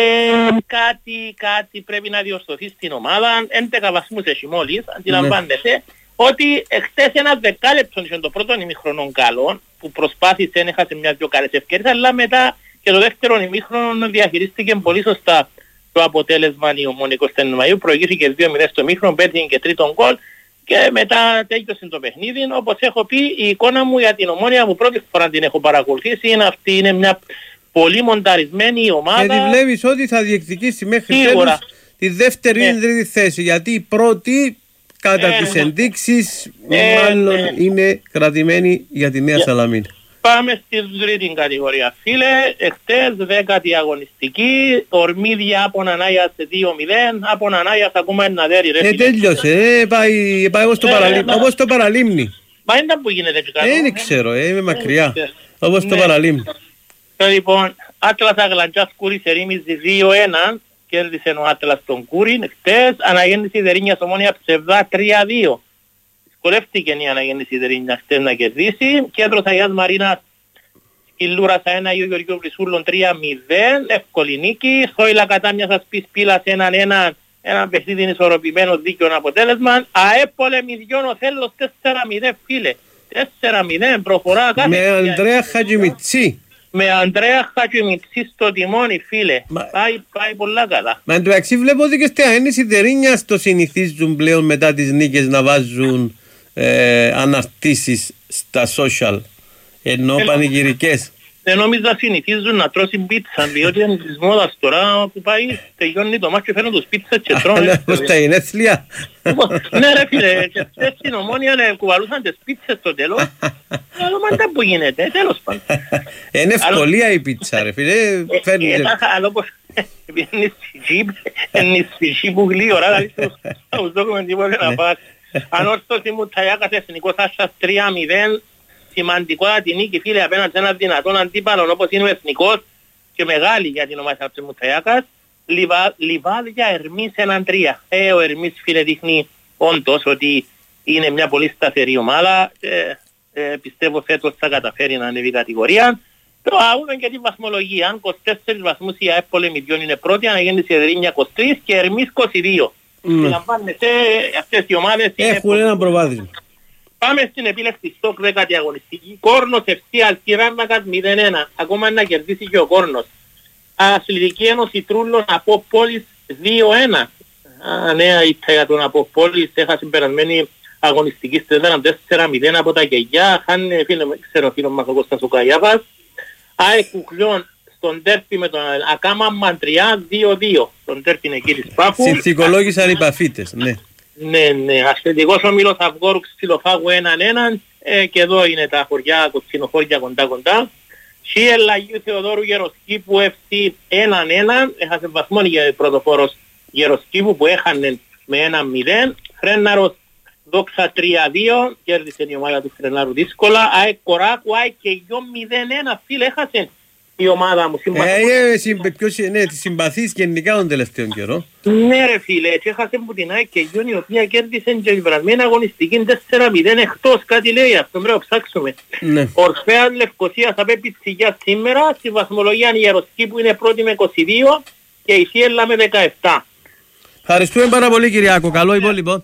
κάτι, κάτι πρέπει να διορθωθεί στην ομάδα, έντεκα βαθμούς έχει μόλις, αντιλαμβάνεσαι. Ναι. Ότι χτες ένα δεκάλεπτο είχε το πρώτο ημίχρονο καλό που προσπάθησε, έχασε μια-δυο καλές ευκαιρίες, αλλά μετά και το δεύτερο ημίχρονο διαχειρίστηκε πολύ σωστά το αποτέλεσμα η Ομόνοια εικοστή Μαΐου, προηγήθηκε δύο μηδέν στο ημίχρονο, πέτυχε και τρίτον γκολ και μετά τέλειωσε το παιχνίδι. Όπως έχω πει, η εικόνα μου για την Ομόνοια που πρώτη φορά την έχω παρακολουθήσει είναι αυτή, είναι μια πολύ μονταρισμένη ομάδα. Γιατί βλέπεις ότι θα διεκδικήσει μέχρι τέλους τη δεύτερη ή τρίτη θέση, γιατί η πρώτη κατά ε, τις ενδείξεις ε, μάλλον ε, είναι κρατημένη για τη Νέα yeah. Σαλαμίνα. Πάμε στη τρίτη κατηγορία φίλε, εχθές δέκατη αγωνιστική, Ορμίδια από Νανάγια σε δύο μηδέν, από Νανάγια ακόμα ένα δέρι ρε φίλε. Ε, τέλειωσε, ε, πάει, πάει όπως το, ε, παραλίμ, ε, όπως το παραλίμνη. Μα είναι που γίνεται έτσι κάτω. Ε, δεν ξέρω, ε, είμαι μακριά, ε, όπως ναι. το παραλίμνη. Λοιπόν, Άτλας Αγλαντζάς Κούρης ερήμιζε δύο ένα, κέρδισε ο Άτλας τον Κούριν, χτες αναγέννηση Δερίνιας Ομόνοια Ψευδά τρία δύο. Δυσκολεύτηκε η αναγέννηση Δερίνιας χτες να κερδίσει. Κέντρος Αγιάς Μαρίνας Σκυλούρας ένα, Αγίου Γεωργίου Βρυσούλων τρία μηδέν, εύκολη νίκη. Σόιλα Κατάμιας Ασπής Πύλας ένα ένα, ένα παιχνίδι ισορροπημένο δίκαιο αποτέλεσμα. ΑΕΠ Πολεμιδιών ο Θέλος τέσσερα μηδέν φίλε. τέσσερα μηδέν προφορά κάθε. Με Ανδρέα Χατζημιτσί. Με Ανδρέα Χατζημιτσί στο τιμόνι φίλε. Μα... Πάει, πάει πολλά καλά. Μα εντωμεταξύ βλέπω ότι και στη αναγέννηση Δερίνιας το συνηθίζουν πλέον μετά τις νίκες να βάζουν ε, αναρτήσεις στα social, ενώ Έλα. πανηγυρικές. Δεν νόμιζα συνηθίζουν να τρώσουν πίτσα, διότι είναι της μόδας τώρα που πάει, τελειώνει το μάτι και φέρνουν τους πίτσες και τρώνε. Πώς τα είναι, έθλια. Ναι ρε φίλε, και χθες στην Ομόνοια κουβαλούσαν τις πίτσες στο τέλος. Αλλά μάντα που γίνεται, τέλος πάντων. Είναι ευκολία η πίτσα ρε φίλε. Αλλά όπως είναι στη τζιπ που γλύωρα, δηλαδή τους δώκουμε τίποτε να πας. Ανόρθωση μου Ταγιάκας Εθνικός Άσσας τρία μηδέν. Σημαντικό την νίκη φίλε απέναντι σε έναν δυνατόν αντίπαλο όπως είναι ο Εθνικός και μεγάλη για την ομάδα της Μουτσαγιάκας. Λιβα, Λιβάδια Ερμής έναν τρία. Ε, ο Ερμής φίλε δείχνει όντως ότι είναι μια πολύ σταθερή ομάδα. Ε, ε, πιστεύω φέτος θα καταφέρει να ανέβει κατηγορία. Το αγούμε και τη βαθμολογία. είκοσι τέσσερις βαθμούς η ΑΕΠ Πολεμιδιών είναι πρώτη, αναγέννηση Εδρίνια είκοσι τρία και Ερμής είκοσι δύο. Mm. Λαμβάνεσαι αυτές οι ομάδες έχουν ένα προβάδισμα. Πάμε στην επίλεκτη στόκ δέκατη αγωνιστική. Κόρνος Ευθεία Αλκυράννακας μηδέν ένα. Ακόμα να κερδίσει και ο Κόρνος. Αθλητική Ένωση Τρούλων από Πόλης δύο ένα. Νέα ήττα για τον από Πόλης. Έχασε περασμένη αγωνιστική στη τέσσερα μηδέν από τα Κεγιά. Χάνε φίλε, ξέρω φίλο μας ο Κώστας ο Καγιάβας. ΑΕ Κουκλιών στον τέρπι με τον Ακάμα Μαντριά δύο δύο. Στον τέρπι είναι εκεί της Πάφου. Συνθηκολόγησαν οι παφίτες, ναι. Ναι, ναι, ασθεντικός ομίλος Αυγόρου Ξυλοφάγου έναν έναν ε, και εδώ είναι τα χωριά, κοτσινοχώρια κοντά κοντά. Σιέλ Αγίου Θεοδόρου Γεροσκήπου εφ σι έναν έναν, έχασε βαθμό για πρωτοφόρος Γεροσκήπου που έχανε με ένα μηδέν. Φρέναρος Δόξα τρία δύο, κέρδισε η ομάδα του Φρενάρου δύσκολα. ΑΕΚ Κοράκου, ΑΕΚ και γιο μηδέν ένα, φίλε, έχασε η ομάδα μου. Ε, ε, ναι, τη συμπαθείς γενικά τον τελευταίο καιρό. Ναι ρε φίλε, έτσι έχασε που την ΑΕΚ και γιον η οποία κέρδισε και η βρασμένη αγωνιστική τέσσερα μηδέν εκτός, κάτι λέει, αυτό πρέπει να ψάξουμε. Ναι. Ορφέας Λευκοσίας απέ Πιτσιγιάς σήμερα, στη βαθμολογία η Ιεροσκή που είναι πρώτη με είκοσι δύο και η Σιέλα με δεκαεπτά. Ευχαριστούμε πάρα πολύ Κυριάκο, καλό υπόλοιπο.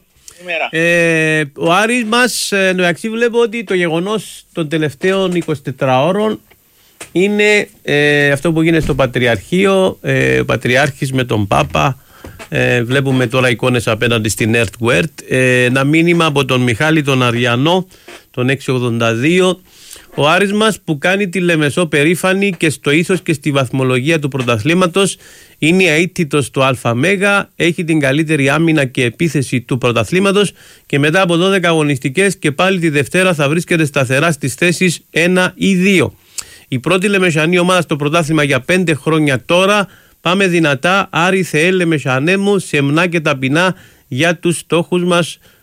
Ε, ο Άρης μας, νοιαξί βλέπω ότι το γεγονός των τελευταίων εικοσιτετράωρων είναι ε, αυτό που γίνεται στο Πατριαρχείο, ε, ο Πατριάρχης με τον Πάπα, ε, βλέπουμε τώρα εικόνες απέναντι στην Earthware, ε, ένα μήνυμα από τον Μιχάλη τον Αριανό, τον έξι ογδόντα δύο, ο Άρης μας που κάνει τη Λεμεσό περήφανη και στο ήθος και στη βαθμολογία του πρωταθλήματος, είναι αίτητος στο ΑΜ, έχει την καλύτερη άμυνα και επίθεση του πρωταθλήματος και μετά από δώδεκα αγωνιστικές και πάλι τη Δευτέρα θα βρίσκεται σταθερά στις θέσεις ένα ή δύο. Η πρώτη λεμεσανή ομάδα στο πρωτάθλημα για πέντε χρόνια τώρα. Πάμε δυνατά. Άρη Θεέ Λεμεσανέ μου, σεμνά και ταπεινά για τους στόχους μας,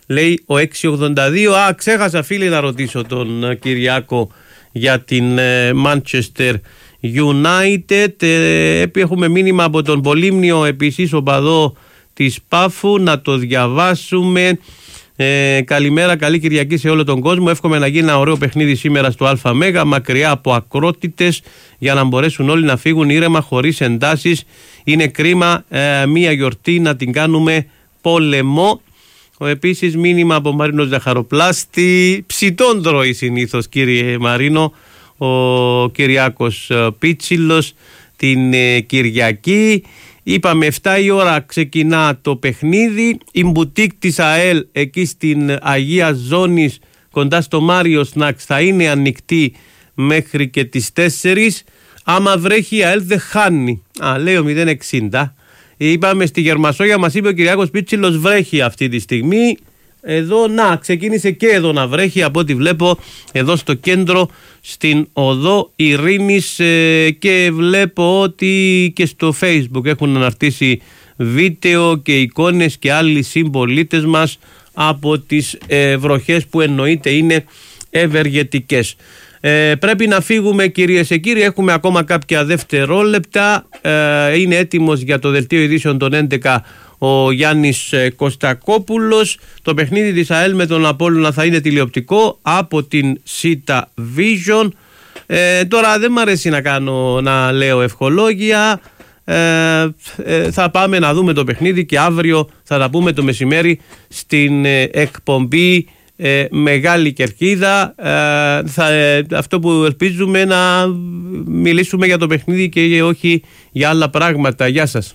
λέει ο έξι ογδόντα δύο. Α, ξέχασα φίλοι να ρωτήσω τον Κυριάκο για την ε, Manchester United. Ε, έχουμε μήνυμα από τον Πολύμνιο επίσης οπαδό της Πάφου, να το διαβάσουμε. Ε, καλημέρα, καλή Κυριακή σε όλο τον κόσμο. Εύχομαι να γίνει ένα ωραίο παιχνίδι σήμερα στο ΑΜ, μακριά από ακρότητες, για να μπορέσουν όλοι να φύγουν ήρεμα, χωρίς εντάσεις. Είναι κρίμα ε, μία γιορτή να την κάνουμε πόλεμο. Ο επίσης μήνυμα από Μαρίνο Ζαχαροπλάστη. Ψητόν τρώει συνήθως, κύριε Μαρίνο, ο Κυριάκος Πίτσιλος την ε, Κυριακή. Είπαμε εφτά η ώρα ξεκινά το παιχνίδι. Η μπουτίκ της ΑΕΛ εκεί στην Αγία Ζώνης κοντά στο Μάριο Σνακς θα είναι ανοιχτή μέχρι και τις τέσσερις. Άμα βρέχει η ΑΕΛ δεν χάνει. Α, λέει ο μηδέν εξήντα. Είπαμε στη Γερμασόγια, μας είπε ο Κυριάκος Πίτσιλος, βρέχει αυτή τη στιγμή. Εδώ να ξεκίνησε και εδώ να βρέχει, από ό,τι βλέπω εδώ στο κέντρο στην οδό Ειρήνης, ε, και βλέπω ότι και στο Facebook έχουν αναρτήσει βίντεο και εικόνες και άλλοι συμπολίτες μας από τις ε, βροχές που εννοείται είναι ευεργετικές. Ε, πρέπει να φύγουμε, κυρίες και κύριοι, έχουμε ακόμα κάποια δευτερόλεπτα. ε, είναι έτοιμος για το δελτίο ειδήσεων των έντεκα ο Γιάννης Κωστακόπουλος. Το παιχνίδι της ΑΕΛ με τον Απόλλωνα θα είναι τηλεοπτικό από την Σίτα Vision. Ε, τώρα δεν μ' αρέσει να κάνω, να λέω ευχολόγια. Ε, ε, θα πάμε να δούμε το παιχνίδι και αύριο θα τα πούμε το μεσημέρι στην ε, εκπομπή ε, Μεγάλη Κερκίδα. Ε, θα, ε, αυτό που ελπίζουμε να μιλήσουμε για το παιχνίδι και όχι για άλλα πράγματα. Γεια σας.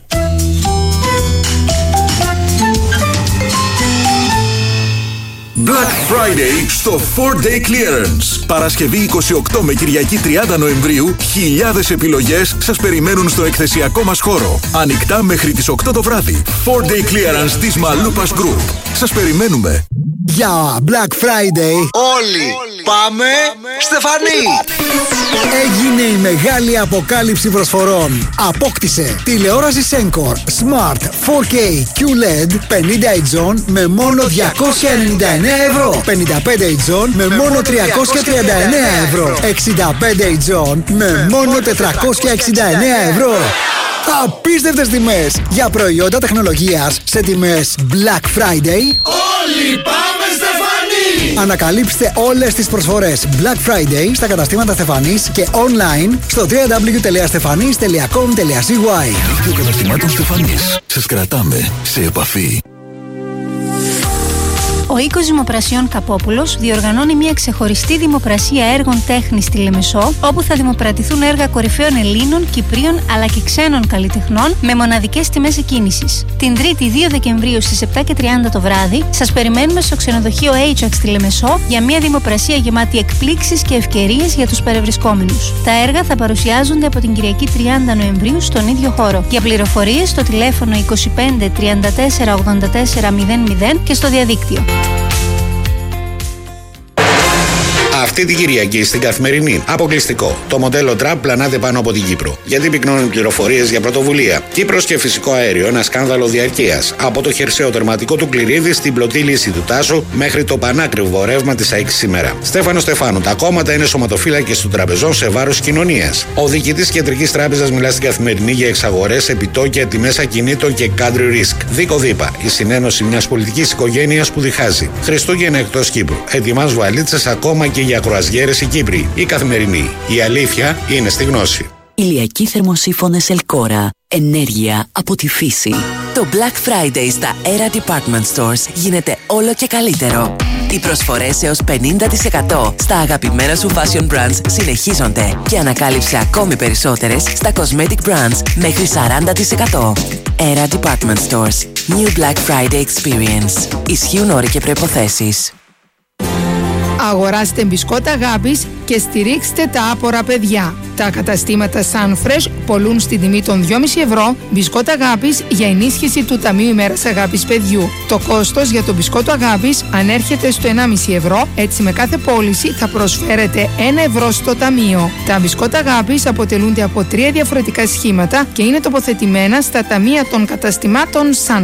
Black Friday στο φορ day Clearance. Παρασκευή είκοσι οκτώ με Κυριακή τριάντα Νοεμβρίου, χιλιάδες επιλογές σας περιμένουν στο εκθεσιακό μας χώρο. Ανοιχτά μέχρι τις οκτώ το βράδυ. φορ day Clearance της Μαλούπας Group. Σας περιμένουμε. Για Black Friday όλοι πάμε Στεφανή. Έγινε η μεγάλη αποκάλυψη προσφορών. Απόκτησε τηλεόραση Sencor Smart φορ κέι κιου ελ ι ντι πενήντα ιτζών με μόνο διακόσια ενενήντα εννέα ευρώ, πενήντα πέντε ιτζών με μόνο τριακόσια τριάντα εννέα ευρώ, εξήντα πέντε ιτζών με μόνο τετρακόσια εξήντα εννέα ευρώ. Απίστευτες τιμές για προϊόντα τεχνολογίας σε τιμές Black Friday. Όλοι πάμε Στεφανή! Ανακαλύψτε όλες τις προσφορές Black Friday στα καταστήματα Στεφανής και online στο double-u double-u double-u τελεία στεφανής τελεία κομ τελεία σι γουάι. Δίκτυο καταστημάτων Στεφανής. Σας κρατάμε σε επαφή. Ο οίκος Δημοπρασιών Καπόπουλος διοργανώνει μια ξεχωριστή δημοπρασία έργων τέχνης στη Λεμεσό, όπου θα δημοπρατηθούν έργα κορυφαίων Ελλήνων, Κυπρίων αλλά και ξένων καλλιτεχνών με μοναδικές τιμές εκκίνησης. Την Τρίτη δύο Δεκεμβρίου στις επτά και τριάντα το βράδυ σας περιμένουμε στο ξενοδοχείο Ajax στη Λεμεσό για μια δημοπρασία γεμάτη εκπλήξεις και ευκαιρίες για τους παρευρισκόμενους. Τα έργα θα παρουσιάζονται από την Κυριακή τριάντα Νοεμβρίου στον ίδιο χώρο. Για πληροφορίες στο τηλέφωνο είκοσι πέντε τριάντα τέσσερα ογδόντα τέσσερα μηδέν μηδέν και στο διαδίκτυο. Αυτή την Κυριακή στην Καθημερινή. Αποκλειστικό. Το μοντέλο Trap πλανάται πάνω από την Κύπρο. Γιατί πυκνώνουν πληροφορίες για πρωτοβουλία. Κύπρος και φυσικό αέριο. Ένα σκάνδαλο διαρκείας. Από το χερσαίο τερματικό του Κληρίδη στην πλωτή λύση του Τάσου μέχρι το πανάκριβο ρεύμα της ΑΕΚ σήμερα. Στέφανο Στεφάνου. Τα κόμματα είναι σωματοφύλακες των τραπεζών σε βάρος κοινωνίας. Ο διοικητής Κεντρικής Τράπεζας μιλά στην Καθημερινή για εξαγορές, επιτόκια, τιμές ακινήτων και country risk. Δίκο Δίπα. Η συνένωση μιας πολιτικής οικογένειας που διχάζει. Χριστούγεννα εκτός Κύπρου. Ετοιμάζουν βαλίτσες ακόμα και για κρουαζιέρες οι Κύπροι. Η Καθημερινή. Η αλήθεια είναι στη γνώση. Ηλιακοί θερμοσύφωνες Ελκόρα. Ενέργεια από τη φύση. Το Black Friday στα Era Department Stores γίνεται όλο και καλύτερο. Οι προσφορές έως πενήντα τοις εκατό στα αγαπημένα σου fashion brands συνεχίζονται και ανακάλυψε ακόμη περισσότερες στα cosmetic brands μέχρι σαράντα τοις εκατό. Era Department Stores. New Black Friday Experience. Ισχύουν όροι και προϋποθέσεις. Αγοράστε μπισκότα αγάπης και στηρίξτε τα άπορα παιδιά. Τα καταστήματα Sunfresh πωλούν στην τιμή των δυόμισι ευρώ μπισκότα αγάπης για ενίσχυση του Ταμείου ημέρας αγάπης παιδιού. Το κόστος για το μπισκότο αγάπης ανέρχεται στο ενάμισι ευρώ, έτσι με κάθε πώληση θα προσφέρετε ένα ευρώ στο ταμείο. Τα μπισκότα αγάπης αποτελούνται από τρία διαφορετικά σχήματα και είναι τοποθετημένα στα ταμεία των καταστημάτων Sunfresh.